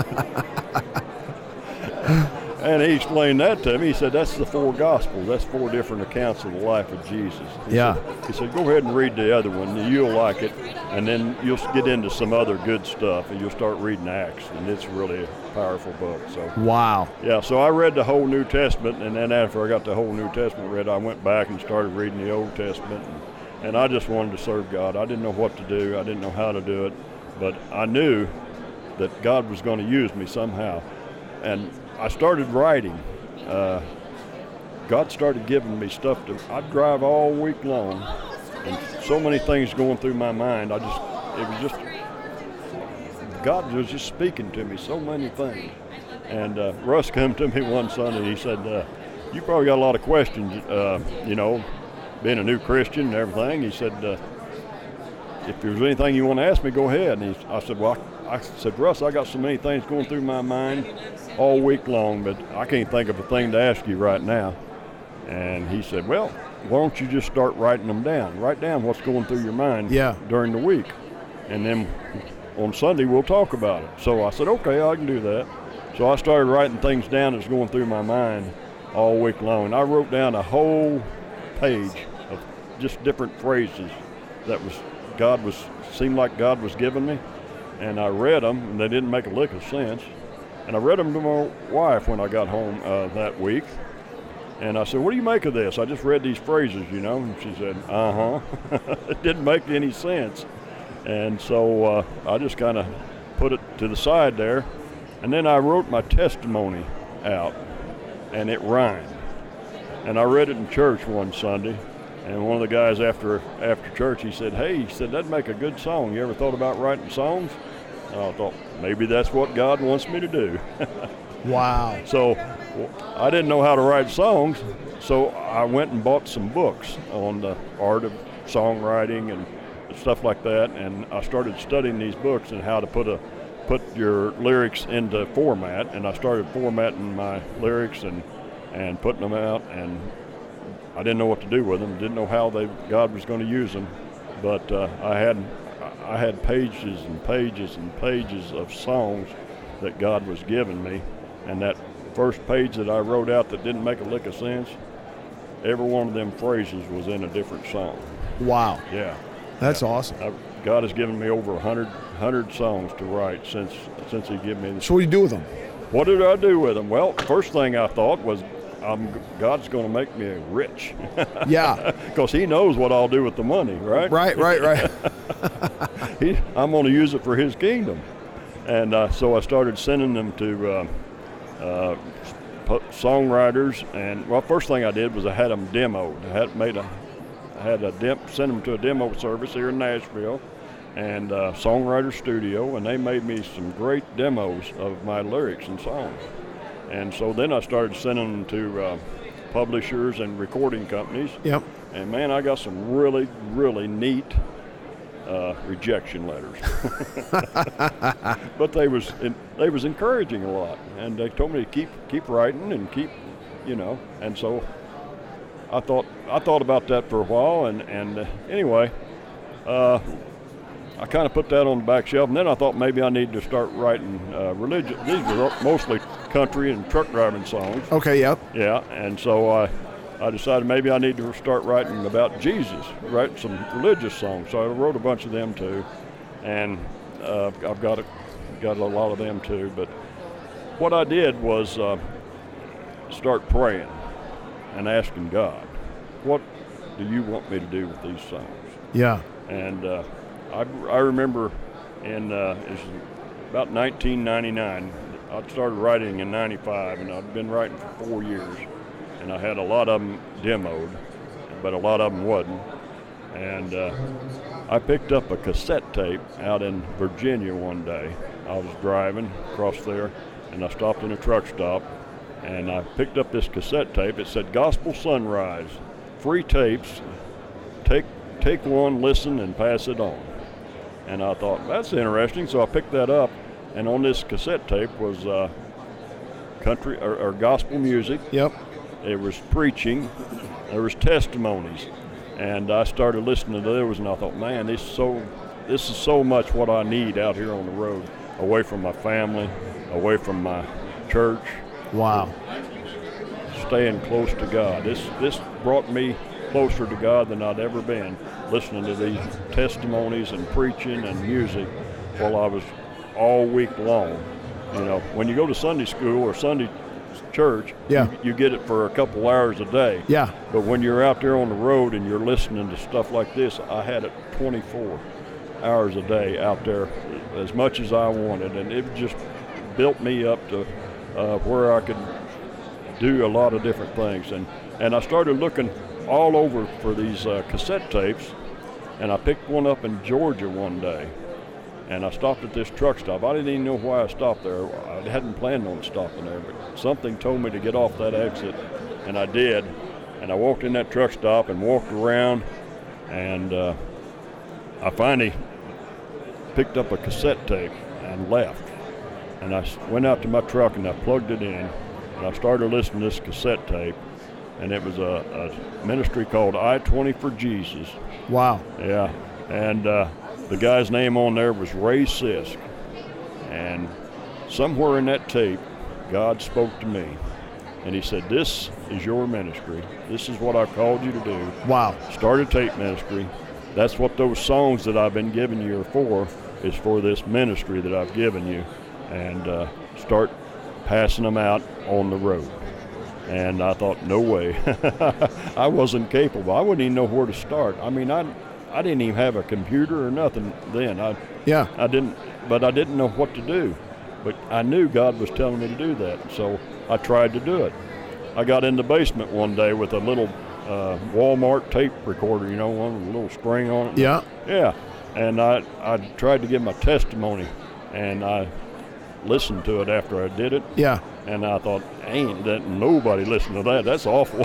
And he explained that to me. He said, that's the four Gospels. That's four different accounts of the life of Jesus. He yeah. Said, he said, go ahead and read the other one. You'll like it. And then you'll get into some other good stuff, and you'll start reading Acts. And it's really a powerful book. So wow. Yeah, so I read the whole New Testament, and then after I got the whole New Testament read, I went back and started reading the Old Testament. And, and I just wanted to serve God. I didn't know what to do. I didn't know how to do it. But I knew that God was going to use me somehow. And I started writing. Uh, God started giving me stuff to, I'd drive all week long, and so many things going through my mind. I just, it was just, God was just speaking to me, so many things. And uh, Russ came to me one Sunday, he said, uh, you probably got a lot of questions, uh, you know, being a new Christian and everything. He said, uh, if there's anything you want to ask me, go ahead. And he, I said, well, I, I said, Russ, I got so many things going through my mind all week long, but I can't think of a thing to ask you right now. And he said, well, why don't you just start writing them down? Write down what's going through your mind yeah. during the week. and then on Sunday we'll talk about it. So I said, okay, I can do that. So I started writing things down that's going through my mind all week long. And I wrote down a whole page of just different phrases that was God was seemed like God was giving me. And I read them, and they didn't make a lick of sense. And I read them to my wife when I got home uh, that week. And I said, what do you make of this? I just read these phrases, you know. And she said, uh-huh. It didn't make any sense. And so uh, I just kind of put it to the side there. And then I wrote my testimony out, and it rhymed. And I read it in church one Sunday. And one of the guys after after church, he said, hey, he said, that'd make a good song. You ever thought about writing songs? And I thought, maybe that's what God wants me to do. Wow. So I didn't know how to write songs, so I went and bought some books on the art of songwriting and stuff like that, and I started studying these books and how to put a put your lyrics into format, and I started formatting my lyrics and, and putting them out, and I didn't know what to do with them, didn't know how they God was going to use them, but uh, I had I had pages and pages and pages of songs that God was giving me, and that first page that I wrote out that didn't make a lick of sense, every one of them phrases was in a different song. Wow. Yeah. That's yeah. awesome. I, God has given me over a hundred hundred songs to write since since He gave me this. So what do you do with them? What did I do with them? Well, first thing I thought was, I'm, God's going to make me rich. Yeah. Because He knows what I'll do with the money, right? Right, right, right. he, I'm going to use it for His kingdom. And uh, so I started sending them to uh, uh, songwriters. And, well, first thing I did was I had them demoed. I had made a, I had a dem- sent them to a demo service here in Nashville and uh, Songwriter Studio, and they made me some great demos of my lyrics and songs. And so then I started sending them to uh, publishers and recording companies. Yep. And man, I got some really, really neat uh, rejection letters. But they was they was encouraging a lot, and they told me to keep keep writing and keep, you know. And so I thought I thought about that for a while, and and uh, anyway, uh, I kind of put that on the back shelf, and then I thought maybe I needed to start writing uh, religious. These were mostly country and truck driving songs. Okay, yep. Yeah, and so I, I decided maybe I need to start writing about Jesus, write some religious songs. So I wrote a bunch of them too, and uh, I've got a, got a lot of them too. But what I did was uh, start praying and asking God, what do you want me to do with these songs? Yeah. And uh, I, I remember in uh, it's about nineteen ninety-nine, I started writing in ninety-five, and I've been writing for four years. And I had a lot of them demoed, but a lot of them wasn't. And uh, I picked up a cassette tape out in Virginia one day. I was driving across there, and I stopped in a truck stop, and I picked up this cassette tape. It said Gospel Sunrise, free tapes, take take one, listen, and pass it on. And I thought, that's interesting, so I picked that up, and on this cassette tape was uh, country or, or gospel music. Yep. There was preaching, there was testimonies, and I started listening to those, and I thought, man, this is so, this is so much what I need out here on the road, away from my family, away from my church. Wow. Staying close to God. This this brought me closer to God than I'd ever been, listening to these testimonies and preaching and music while I was all week long. You know, when you go to Sunday school or Sunday church, yeah. you, you get it for a couple hours a day. Yeah. But when you're out there on the road and you're listening to stuff like this, I had it twenty-four hours a day out there, as much as I wanted, and it just built me up to uh, where I could do a lot of different things. And, and I started looking all over for these uh, cassette tapes, and I picked one up in Georgia one day, and I stopped at this truck stop. I didn't even know why I stopped there. I hadn't planned on stopping there, but something told me to get off that exit, and I did. And I walked in that truck stop and walked around, and uh, I finally picked up a cassette tape and left. And I went out to my truck and I plugged it in, and I started listening to this cassette tape. And it was a, a ministry called I twenty for Jesus. Wow. Yeah. And uh, The guy's name on there was Ray Sisk. And somewhere in that tape, God spoke to me. And he said, this is your ministry. This is what I've called you to do. Wow. Start a tape ministry. That's what those songs that I've been giving you are for, is for this ministry that I've given you. And uh, start passing them out on the road. And I thought, no way. I wasn't capable. I wouldn't even know where to start. I mean, I I didn't even have a computer or nothing then. I Yeah. I didn't, but I didn't know what to do. But I knew God was telling me to do that, so I tried to do it. I got in the basement one day with a little uh, Walmart tape recorder, you know, one with a little string on it. Yeah. Yeah, and I I tried to give my testimony, and I listened to it after I did it. Yeah. And I thought, ain't that nobody listened to that? That's awful.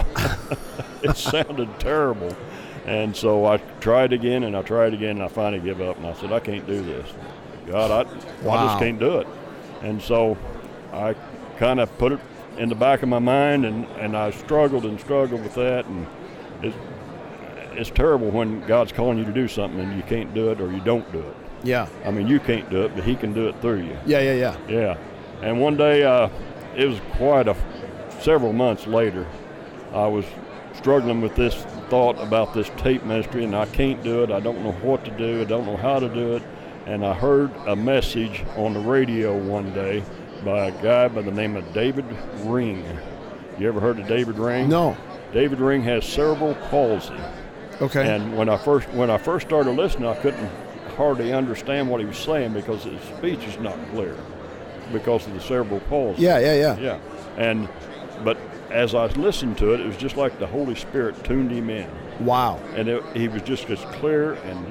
It sounded terrible. And so I tried again, and I tried again, and I finally gave up. And I said, I can't do this. God, I, Wow. I just can't do it. And so I kind of put it in the back of my mind, and, and I struggled and struggled with that. And it's, it's terrible when God's calling you to do something, and you can't do it or you don't do it. Yeah. I mean, you can't do it, but he can do it through you. Yeah, yeah, yeah. Yeah. And one day, uh, it was quite a, several months later, I was struggling with this thought about this tape ministry, and I can't do it. I don't know what to do. I don't know how to do it. And I heard a message on the radio one day by a guy by the name of David Ring. You ever heard of David Ring? No. David Ring has cerebral palsy. Okay. And when I first when I first started listening, I couldn't hardly understand what he was saying because his speech is not clear because of the cerebral palsy. yeah, yeah, yeah. Yeah. And but as I listened to it, it was just like the Holy Spirit tuned him in. Wow. And it, he was just as clear and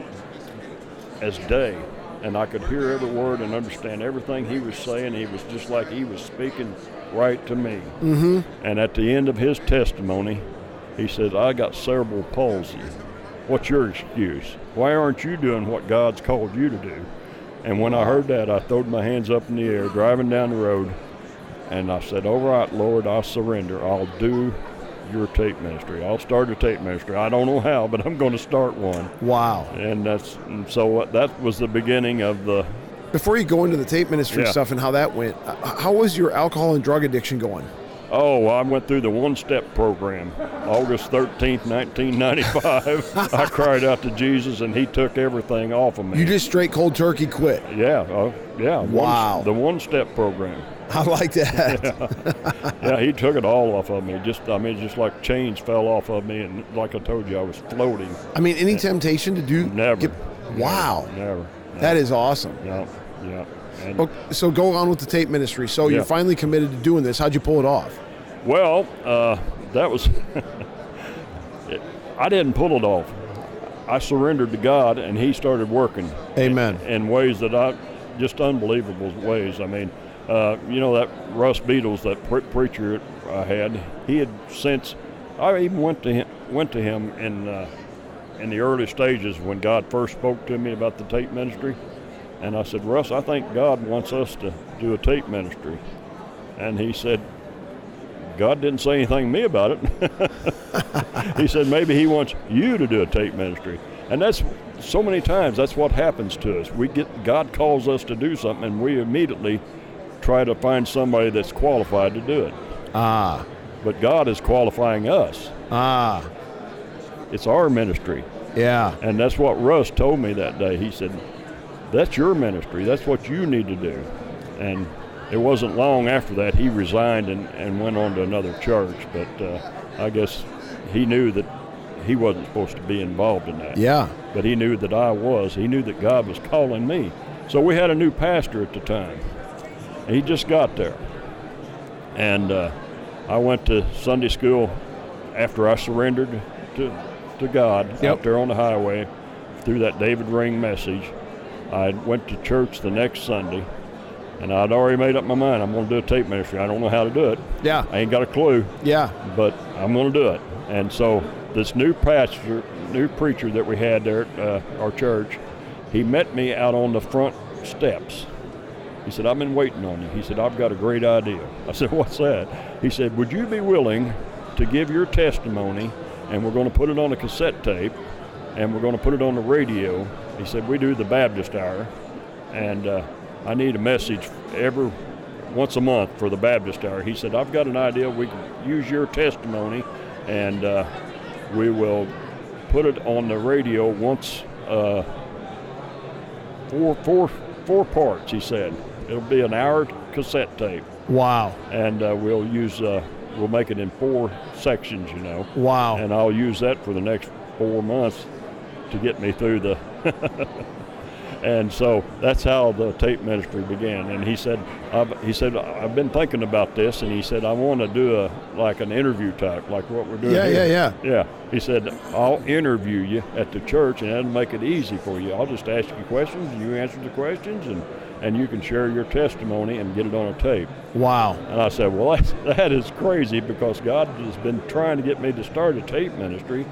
as day. And I could hear every word and understand everything he was saying. He was just like he was speaking right to me. Mm-hmm. And at the end of his testimony, he said, I got cerebral palsy. What's your excuse? Why aren't you doing what God's called you to do? And when I heard that, I throwed my hands up in the air, driving down the road, and I said, all right, Lord, I'll surrender. I'll do your tape ministry. I'll start a tape ministry. I don't know how, but I'm going to start one. Wow. And that's and so that was the beginning of the... Before you go into the tape ministry Yeah. stuff and how that went, uh, how was your alcohol and drug addiction going? Oh, I went through the one-step program. August thirteenth, nineteen ninety-five, I cried out to Jesus, and he took everything off of me. You just straight cold turkey quit. Yeah, uh, yeah. Wow. One, the one-step program. I like that. Yeah, he took it all off of me. Just, I mean, just like chains fell off of me, and like I told you, I was floating. I mean, any temptation to do? Never. get- wow. Never. never. That is awesome. Yeah, yeah. And, Okay, so go on with the tape ministry. So Yeah. you're finally committed to doing this. How'd you pull it off? well, uh, that was. it, I didn't pull it off. I surrendered to God, and He started working. Amen. In, in ways that I, just unbelievable ways. I mean, uh, you know that Russ Beatles, that pre- preacher I had. He had since. I even went to him. Went to him in. Uh, in the early stages when God first spoke to me about the tape ministry. And I said, Russ, I think God wants us to do a tape ministry. And he said, God didn't say anything to me about it. He said, maybe he wants you to do a tape ministry. And that's so many times, that's what happens to us. We get, God calls us to do something, and we immediately try to find somebody that's qualified to do it. Ah. But God is qualifying us. Ah. It's our ministry. Yeah. And that's what Russ told me that day. He said, that's your ministry. That's what you need to do. And it wasn't long after that he resigned and, and went on to another church. But uh, I guess he knew that he wasn't supposed to be involved in that. Yeah. But he knew that I was. He knew that God was calling me. So we had a new pastor at the time. He just got there. And uh, I went to Sunday school after I surrendered to to God Yep. out there on the highway through that David Ring message. I went to church the next Sunday, and I'd already made up my mind. I'm going to do a tape ministry. I don't know how to do it. Yeah. I ain't got a clue, Yeah. but I'm going to do it. And so this new pastor, new preacher that we had there at uh, our church, he met me out on the front steps. He said, I've been waiting on you. He said, I've got a great idea. I said, what's that? He said, would you be willing to give your testimony, and we're going to put it on a cassette tape, and we're going to put it on the radio. He said, we do the Baptist Hour, and uh, I need a message every once a month for the Baptist Hour. He said, I've got an idea. We can use your testimony, and uh, we will put it on the radio once, uh, four, four, four parts, he said. It'll be an hour cassette tape. Wow. And uh, we'll use, uh, we'll make it in four sections, you know. Wow. And I'll use that for the next four months to get me through the and so that's how the tape ministry began. And he said, I've, he said, I've been thinking about this, and he said, I want to do a like an interview type, like what we're doing Yeah, here. yeah, yeah. Yeah. He said, I'll interview you at the church, and that'll make it easy for you. I'll just ask you questions, and you answer the questions, and, and you can share your testimony and get it on a tape. Wow. And I said, well, that's, that is crazy, because God has been trying to get me to start a tape ministry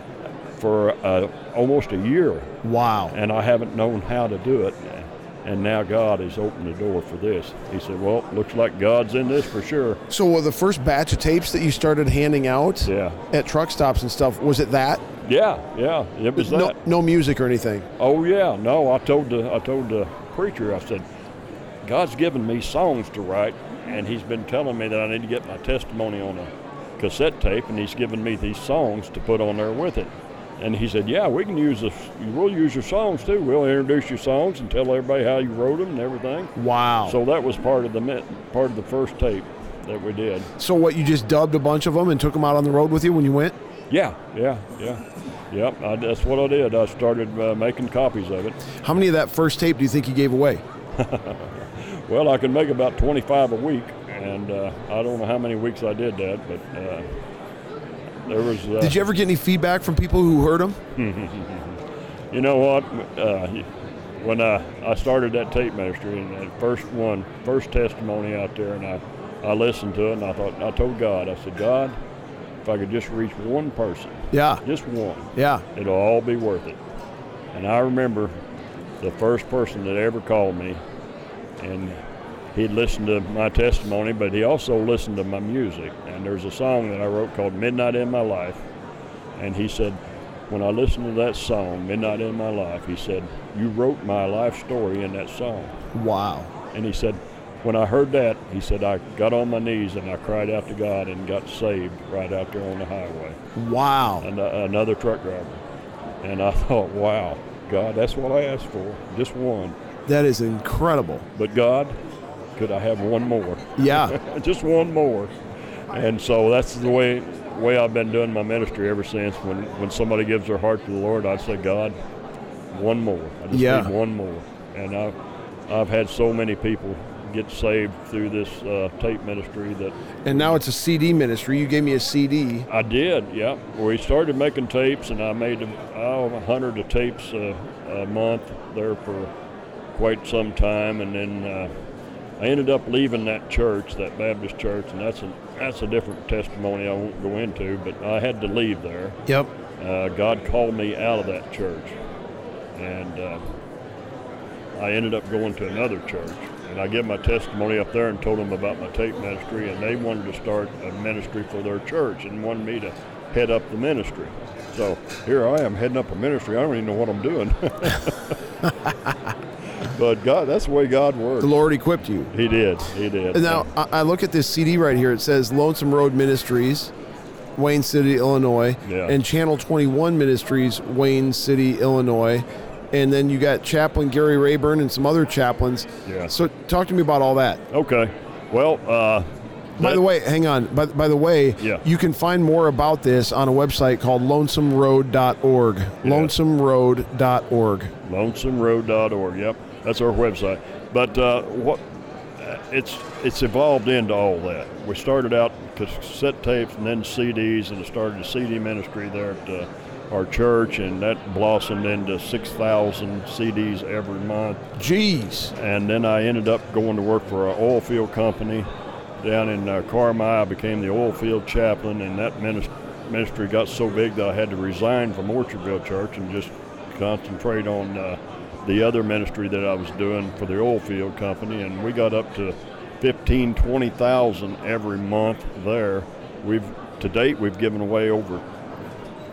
for uh, almost a year. Wow. And I haven't known how to do it. And now God has opened the door for this. He said, well, looks like God's in this for sure. So well, the first batch of tapes that you started handing out Yeah. at truck stops and stuff, was it that? Yeah, yeah, it was No, that. no music or anything? Oh, yeah, no, I told the, I told the preacher, I said, God's given me songs to write, and he's been telling me that I need to get my testimony on a cassette tape, and he's given me these songs to put on there with it. And he said, yeah, we can use this. We'll use your songs, too. We'll introduce your songs and tell everybody how you wrote them and everything. Wow. So that was part of the part of the first tape that we did. So what, you just dubbed a bunch of them and took them out on the road with you when you went? Yeah, yeah, yeah. Yep, I, that's what I did. I started uh, making copies of it. How many of that first tape do you think you gave away? Well, I can make about twenty-five a week, and uh, I don't know how many weeks I did that, but uh, there was... Uh, Did you ever get any feedback from people who heard them? You know what? Uh, when I, I started that tape ministry, and that first one, first testimony out there, and I, I listened to it, and I thought, I told God, I said, God, if I could just reach one person, Yeah. just one, Yeah. it'll all be worth it. And I remember the first person that ever called me, and he'd listened to my testimony, but he also listened to my music. And there's a song that I wrote called Midnight in My Life. And he said, when I listened to that song, Midnight in My Life, he said, you wrote my life story in that song. Wow. And he said, when I heard that, he said, I got on my knees and I cried out to God and got saved right out there on the highway. Wow. And uh, another truck driver. And I thought, wow, God, that's what I asked for, just one. That is incredible. But God, could I have one more? Yeah. Just one more. And so that's the way way I've been doing my ministry ever since. When when somebody gives their heart to the Lord, I say, God, one more. I just Yeah. need one more. And I've, I've had so many people get saved through this uh, tape ministry that And now it's a C D ministry. You gave me a C D. I did, yeah. We started making tapes, and I made oh, a hundred of tapes a, a month there for quite some time, and then uh, I ended up leaving that church, that Baptist church, and that's a that's a different testimony I won't go into, but I had to leave there. Yep. Uh, God called me out of that church, and uh, I ended up going to another church, and I gave my testimony up there and told them about my tape ministry, and they wanted to start a ministry for their church and wanted me to head up the ministry. So here I am heading up a ministry. I don't even know what I'm doing. But God, that's the way God works. The Lord equipped you. He did. He did. And now I I look at this C D right here. It says Lonesome Road Ministries, Wayne City, Illinois, Yeah. and Channel twenty-one Ministries, Wayne City, Illinois. And then you got Chaplain Gary Rayburn and some other chaplains. Yeah. So talk to me about all that. Okay. Well, uh, By that- the way, hang on. By, by the way, Yeah. you can find more about this on a website called lonesome road dot org. lonesome road dot org. lonesome road dot org. Yep, that's our website. But uh, what it's it's evolved into all that. We started out cassette tapes and then C Ds, and I started a C D ministry there at uh, our church, and that blossomed into six thousand C Ds every month. Jeez. And then I ended up going to work for an oil field company down in uh, Carmi. I became the oil field chaplain, and that ministry, ministry got so big that I had to resign from Orchardville Church and just concentrate on uh, the other ministry that I was doing for the oil field company. And we got up to fifteen, twenty thousand every month there. We've to date we've given away over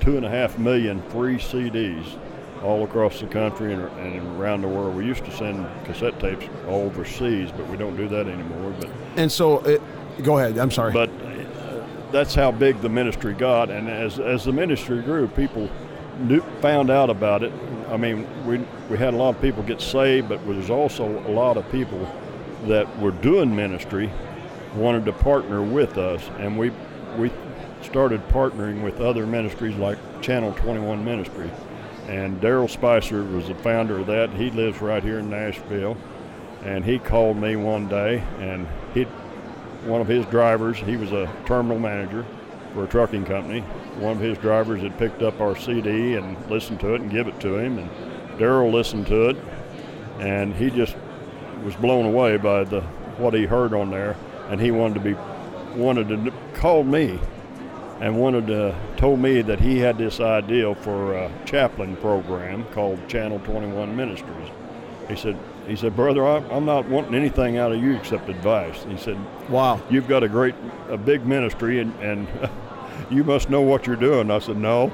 two and a half million free C Ds all across the country and, and around the world. We used to send cassette tapes all overseas, but we don't do that anymore. But And so, it, go ahead. I'm sorry. But uh, that's how big the ministry got. And as as the ministry grew, people knew, found out about it. I mean, we we had a lot of people get saved, but there's also a lot of people that were doing ministry wanted to partner with us, and we we started partnering with other ministries like Channel twenty-one Ministry. And Daryl Spicer was the founder of that. He lives right here in Nashville. And he called me one day, and he, one of his drivers, he was a terminal manager for a trucking company. One of his drivers had picked up our C D and listened to it and give it to him. And Daryl listened to it, and he just was blown away by the what he heard on there. And he wanted to be, wanted to call me. And wanted to, told me that he had this idea for a chaplain program called Channel twenty-one Ministries. He said, he said, brother, I, I'm not wanting anything out of you except advice. He said, wow, you've got a great, a big ministry, and, and you must know what you're doing. I said, no.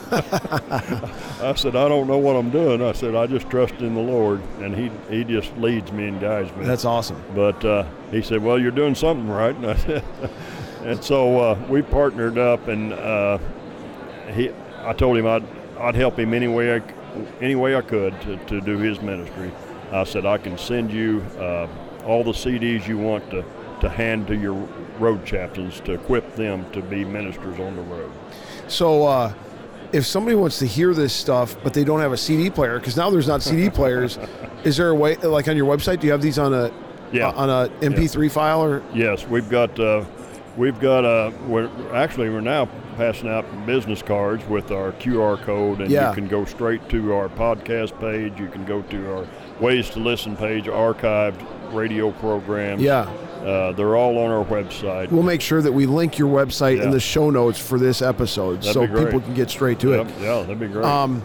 I said, I don't know what I'm doing. I said, I just trust in the Lord, and he he just leads me and guides me. That's awesome. But uh, he said, well, you're doing something right. And I said, And so uh, we partnered up, and uh, he, I told him I'd, I'd help him any way I, any way I could to, to do his ministry. I said, I can send you uh, all the C Ds you want to, to hand to your road chaplains to equip them to be ministers on the road. So uh, if somebody wants to hear this stuff, but they don't have a C D player, because now there's not C D players, is there a way, like on your website, do you have these on a yeah. uh, on a M P three yeah. file? Or? Yes, we've got... Uh, We've got a, we're, actually we're now passing out business cards with our Q R code, and yeah. you can go straight to our podcast page. You can go to our Ways to Listen page, archived radio programs. Yeah. Uh, they're all on our website. We'll make sure that we link your website yeah. in the show notes for this episode, that'd so be great. people can get straight to yep. it. Yeah, that'd be great. Um,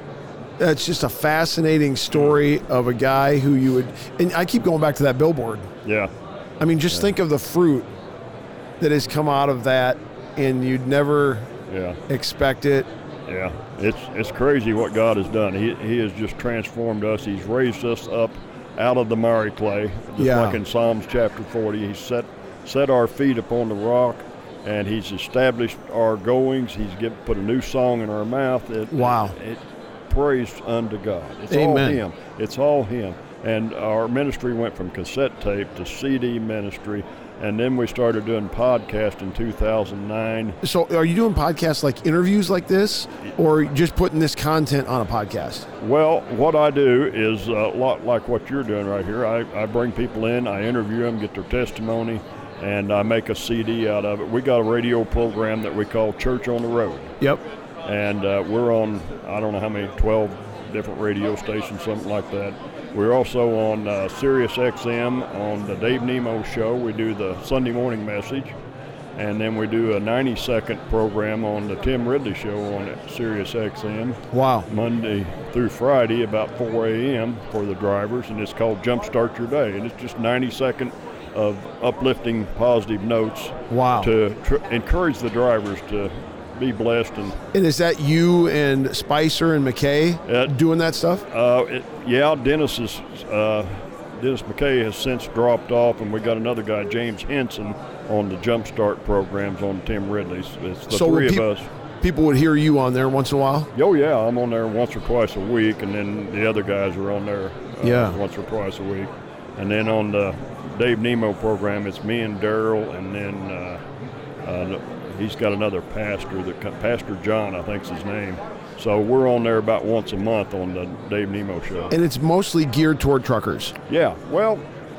that's just a fascinating story of a guy who you would, and I keep going back to that billboard. Yeah. I mean, just yeah. think of the fruit that has come out of that, and you'd never yeah. expect it. Yeah, it's it's crazy what God has done. He he has just transformed us. He's raised us up out of the miry clay, just yeah. like in Psalms chapter forty. He's set set our feet upon the rock, and He's established our goings. He's give, put a new song in our mouth. It, wow! It, it praise unto God. It's Amen. all Him. It's all Him. And our ministry went from cassette tape to C D ministry. And then we started doing podcasts in two thousand nine. So are you doing podcasts like interviews like this, or just putting this content on a podcast? Well, what I do is a lot like what you're doing right here. I, I bring people in, I interview them, get their testimony, and I make a C D out of it. We got a radio program that we call Church on the Road. Yep. And uh, we're on, I don't know how many, twelve different radio stations, something like that. We're also on uh, Sirius X M on the Dave Nemo Show. We do the Sunday morning message. And then we do a ninety second program on the Tim Ridley Show on Sirius X M. Wow. Monday through Friday about four a.m. for the drivers. And it's called Jumpstart Your Day. And it's just ninety second of uplifting positive notes. Wow. To tr- encourage the drivers to be blessed. And, and is that you and Spicer and McKay uh, doing that stuff? Uh, it, yeah, Dennis is uh, Dennis McKay has since dropped off, and we got another guy, James Henson, on the Jumpstart programs on Tim Ridley's. It's the so three pe- of us. People would hear you on there once in a while? Oh yeah, I'm on there once or twice a week, and then the other guys are on there uh, yeah. once or twice a week. And then on the Dave Nemo program, it's me and Daryl, and then uh, uh, he's got another pastor, that Pastor John, I think's his name. So we're on there about once a month on the Dave Nemo Show. And it's mostly geared toward truckers. Yeah. Well,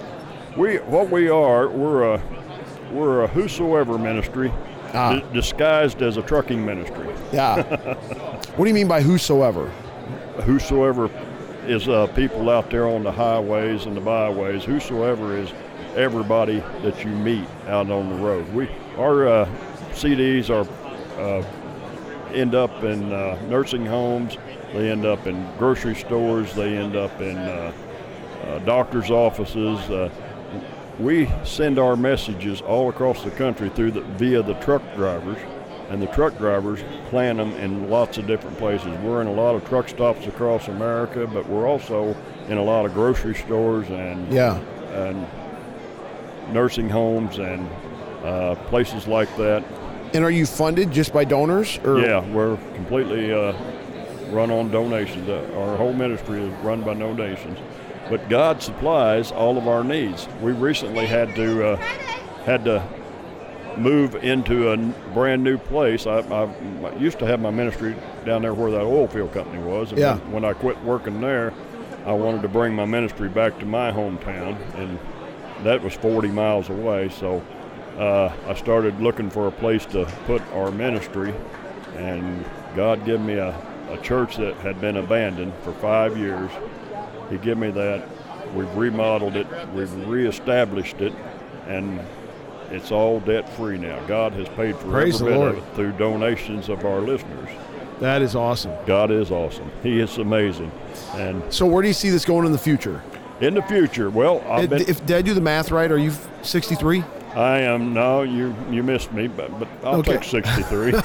we what we are, we're a we're a whosoever ministry ah. d- disguised as a trucking ministry. Yeah. What do you mean by whosoever? Whosoever is uh, people out there on the highways and the byways. Whosoever is everybody that you meet out on the road. We our uh, C Ds are uh, end up in uh, nursing homes. They end up in grocery stores. They end up in uh, uh, doctors' offices. Uh, we send our messages all across the country through the via the truck drivers, and the truck drivers plant them in lots of different places. We're in a lot of truck stops across America, but we're also in a lot of grocery stores and Yeah. and nursing homes and uh, places like that. And are you funded just by donors? Or? Yeah, we're completely uh, run on donations. Uh, our whole ministry is run by donations. But God supplies all of our needs. We recently had to uh, had to move into a n- brand new place. I, I, I used to have my ministry down there where that oil field company was. And Yeah. when, when I quit working there, I wanted to bring my ministry back to my hometown, and that was forty miles away. So uh, I started looking for a place to put our ministry, and God gave me a, a church that had been abandoned for five years. He gave me that. We've remodeled it. We've reestablished it, and it's all debt-free now. God has paid for Praise every the bit Lord. of it through donations of our listeners. That is awesome. God is awesome. He is amazing. And So where do you see this going in the future? in the future, well, I've been, If, did I do the math right? Are you sixty-three? I am, no, you you missed me, but, but I'll Okay. take sixty-three.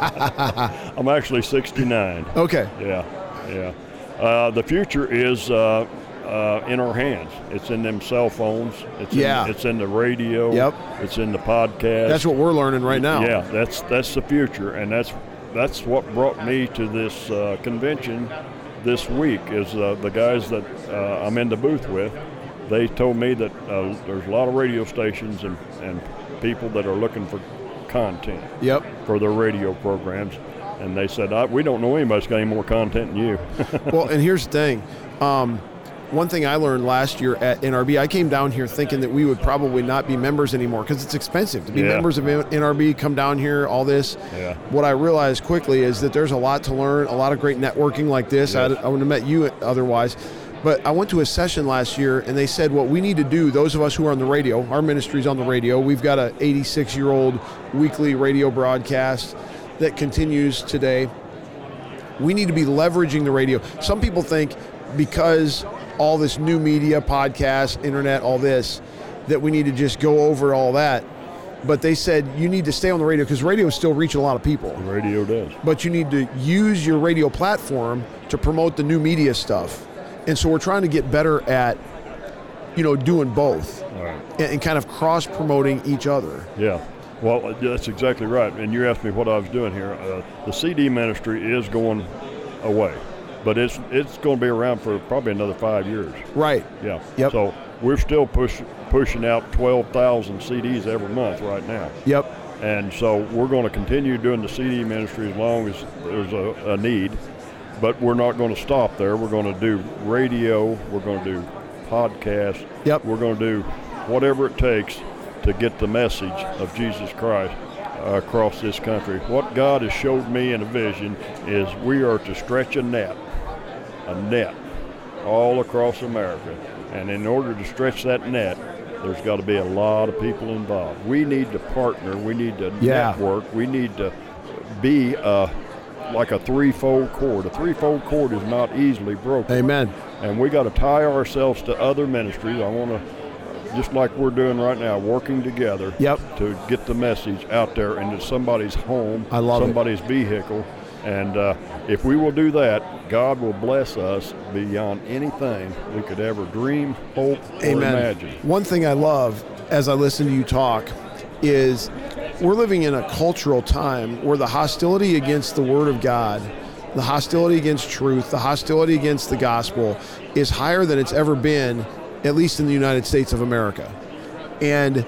I'm actually sixty-nine. Okay. Yeah, yeah. Uh, the future is uh, uh, in our hands. It's in them cell phones. It's Yeah. In, it's in the radio. Yep. It's in the podcast. That's what we're learning right now. Yeah, that's that's the future, and that's that's what brought me to this uh, convention this week. Is uh, the guys that uh, I'm in the booth with. They told me that uh, there's a lot of radio stations and, and people that are looking for content Yep. for their radio programs, and they said, I, we don't know anybody's got any more content than you. Well, and here's the thing. Um, one thing I learned last year at N R B, I came down here thinking that we would probably not be members anymore because it's expensive to be Yeah. members of N R B, come down here, all this. Yeah. What I realized quickly is that there's a lot to learn, a lot of great networking like this. I, Yes. I wouldn't have met you otherwise. But I went to a session last year, and they said what we need to do, those of us who are on the radio, our ministry's on the radio, we've got an eighty-six-year-old weekly radio broadcast that continues today. We need to be leveraging the radio. Some people think because all this new media, podcasts, internet, all this, that we need to just go over all that. But they said you need to stay on the radio because radio is still reaching a lot of people. The radio does. But you need to use your radio platform to promote the new media stuff. And so we're trying to get better at, you know, doing both All right. and, and kind of cross-promoting each other. Yeah. Well, that's exactly right. And you asked me what I was doing here. Uh, the C D ministry is going away, but it's it's going to be around for probably another five years. Right. Yeah. Yep. So we're still push, pushing out twelve thousand C Ds every month right now. Yep. And so we're going to continue doing the C D ministry as long as there's a, a need. But we're not going to stop there. We're going to do radio. We're going to do podcasts. Yep. We're going to do whatever it takes to get the message of Jesus Christ uh, across this country. What God has showed me in a vision is we are to stretch a net, a net, all across America. And in order to stretch that net, there's got to be a lot of people involved. We need to partner. We need to Yeah. network. We need to be uh, like a three-fold cord. A three-fold cord is not easily broken. Amen. And we got to tie ourselves to other ministries. I want to, just like we're doing right now, working together Yep. to get the message out there into somebody's home, I love it. somebody's vehicle. And uh, if we will do that, God will bless us beyond anything we could ever dream, hope, or Amen. imagine. One thing I love as I listen to you talk is we're living in a cultural time where the hostility against the Word of God, the hostility against truth, the hostility against the gospel is higher than it's ever been, at least in the United States of America. And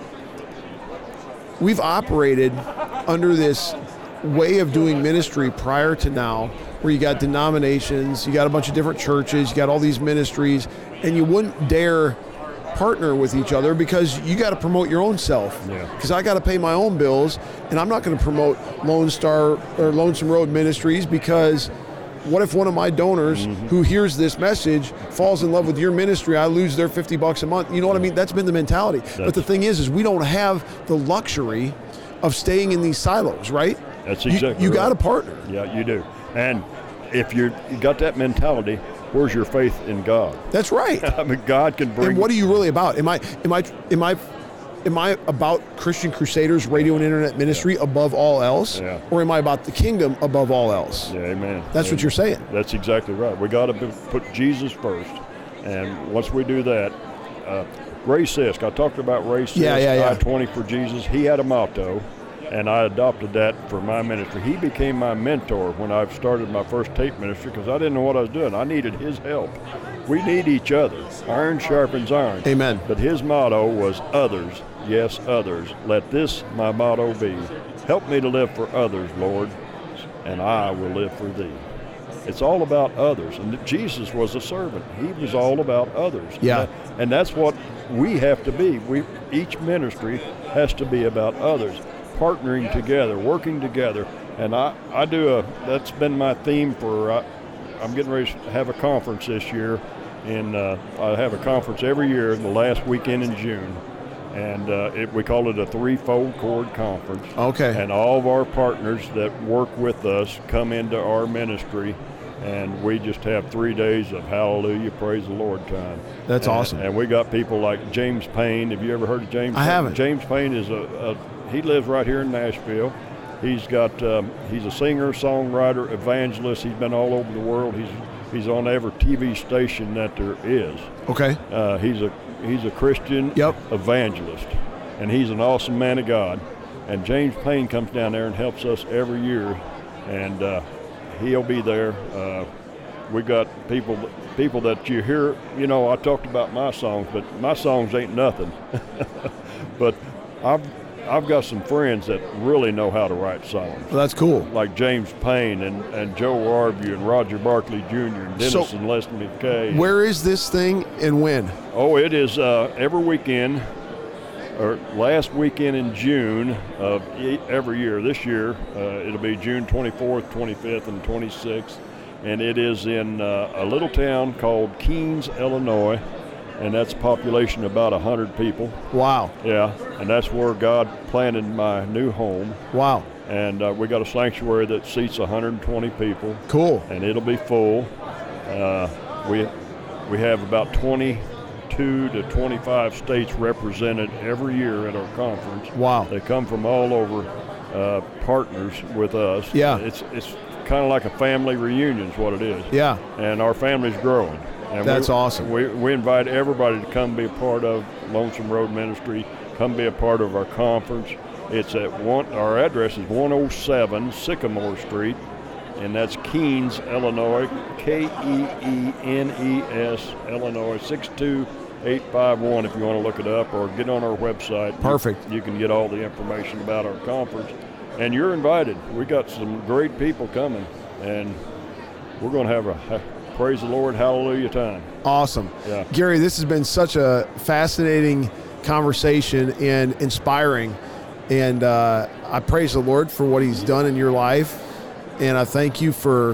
we've operated under this way of doing ministry prior to now, where you got denominations, you got a bunch of different churches, you got all these ministries, and you wouldn't dare partner with each other because you got to promote your own self. Yeah. Because I got to pay my own bills, and I'm not going to promote Lone Star or Lonesome Road Ministries because what if one of my donors Mm-hmm. who hears this message falls in love with your ministry? I lose their fifty bucks a month. You know what I mean? That's been the mentality. but the thing is, is we don't have the luxury of staying in these silos, right? That's You- exactly You, right. got to partner. Yeah, you do. And if you're, you got that mentality, where's your faith in God? That's right. I mean, God can bring. And what are you really about? Am I am I am I am I about Christian Crusaders radio and internet ministry yeah. above all else? Yeah. Or am I about the kingdom above all else? Yeah, amen. That's amen. what you're saying. That's exactly right. We got to put Jesus first. And once we do that, uh, Ray Sisk, I talked about Ray Sisk, yeah, yeah, yeah. I twenty for Jesus. He had a motto, and I adopted that for my ministry. He became my mentor when I started my first tape ministry because I didn't know what I was doing. I needed his help. We need each other. Iron sharpens iron. Amen. But his motto was others, yes, others. Let this my motto be. Help me to live for others, Lord, and I will live for thee. It's all about others. And Jesus was a servant. He was all about others. Yeah. And, that, and that's what we have to be. We Each ministry has to be about others, partnering together, working together. And I, I do a, that's been my theme for, I, I'm getting ready to have a conference this year. And uh, I have a conference every year the last weekend in June. And uh, it, we call it a threefold chord conference. Okay. And all of our partners that work with us come into our ministry, and we just have three days of hallelujah, praise the Lord time. That's and, awesome. And we got people like James Payne. Have you ever heard of James I Payne? haven't. James Payne is a, a he lives right here in Nashville. He's got um, he's a singer, songwriter, evangelist. He's been all over the world. He's he's on every T V station that there is. Okay. Uh, he's a he's a Christian yep. evangelist, and he's an awesome man of God. And James Payne comes down there and helps us every year, and uh, he'll be there. Uh, we got people people that you hear. You know, I talked about my songs, but my songs ain't nothing. But I've I've got some friends that really know how to write songs. Well, that's cool. Like James Payne and, and Joe Arvue and Roger Barkley Junior and Dennis So, and Leslie McKay. Where is this thing and when? Oh, it is uh, every weekend, or last weekend in June of every year. This year, uh, it'll be June twenty-fourth, twenty-fifth, and twenty-sixth. And it is in uh, a little town called Keens, Illinois. And that's a population of about one hundred people. Wow. Yeah, and that's where God planted my new home. Wow. And uh, we got a sanctuary that seats one hundred twenty people. Cool. And it'll be full. Uh, we we have about twenty-two to twenty-five states represented every year at our conference. Wow. They come from all over, uh, partners with us. Yeah. It's it's kind of like a family reunion is what it is. Yeah. And our family's growing. And That's we, awesome. We, we invite everybody to come be a part of Lonesome Road Ministry, come be a part of our conference. It's at one, our address is one oh seven Sycamore Street, and that's Keens, Illinois, K E E N E S, Illinois, six two eight five one if you want to look it up, or get on our website. Perfect. You, you can get all the information about our conference. And you're invited. We got some great people coming, and we're going to have a praise the Lord, hallelujah time. Awesome. Yeah. Gary, this has been such a fascinating conversation and inspiring. And uh, I praise the Lord for what he's done in your life. And I thank you for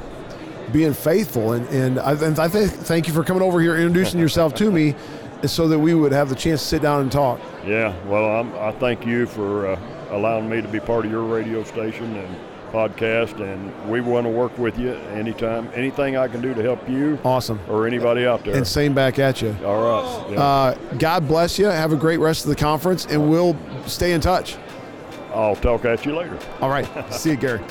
being faithful. And, and I, and I th- thank you for coming over here, introducing yourself to me so that we would have the chance to sit down and talk. Yeah, well, I'm, I thank you for uh, allowing me to be part of your radio station and podcast, and we want to work with you anytime. Anything I can do to help you. Awesome. Or anybody out there. And same back at you. All right. Yeah. Uh, God bless you. Have a great rest of the conference, and we'll stay in touch. I'll talk at you later. All right. See you, Gary.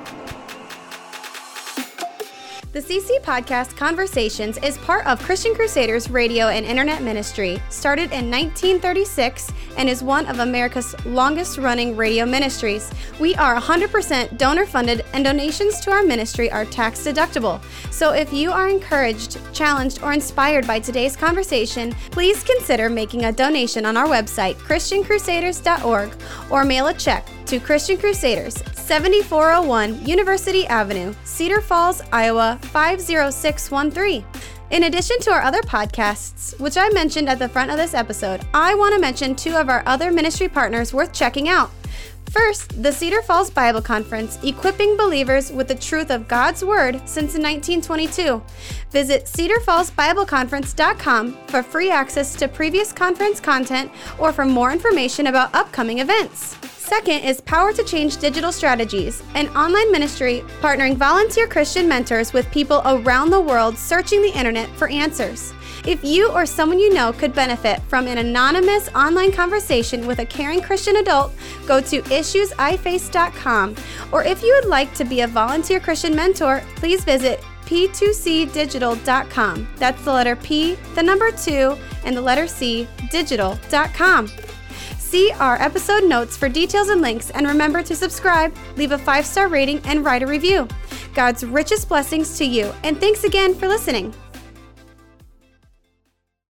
The C C Podcast Conversations is part of Christian Crusaders Radio and Internet Ministry, started in nineteen thirty-six and is one of America's longest-running radio ministries. We are one hundred percent donor-funded, and donations to our ministry are tax-deductible. So if you are encouraged, challenged, or inspired by today's conversation, please consider making a donation on our website, christian crusaders dot org, or mail a check to Christian Crusaders, seventy-four oh one University Avenue, Cedar Falls, Iowa, five oh six one three. In addition to our other podcasts, which I mentioned at the front of this episode, I want to mention two of our other ministry partners worth checking out. First, the Cedar Falls Bible Conference, equipping believers with the truth of God's Word since nineteen twenty-two. Visit cedar falls bible conference dot com for free access to previous conference content or for more information about upcoming events. second is Power to Change Digital Strategies, an online ministry partnering volunteer Christian mentors with people around the world searching the internet for answers. If you or someone you know could benefit from an anonymous online conversation with a caring Christian adult, go to issues i face dot com. Or if you would like to be a volunteer Christian mentor, please visit p two c digital dot com. That's the letter P, the number two, and the letter C, digital dot com. See our episode notes for details and links, and remember to subscribe, leave a five-star rating, and write a review. God's richest blessings to you, and thanks again for listening.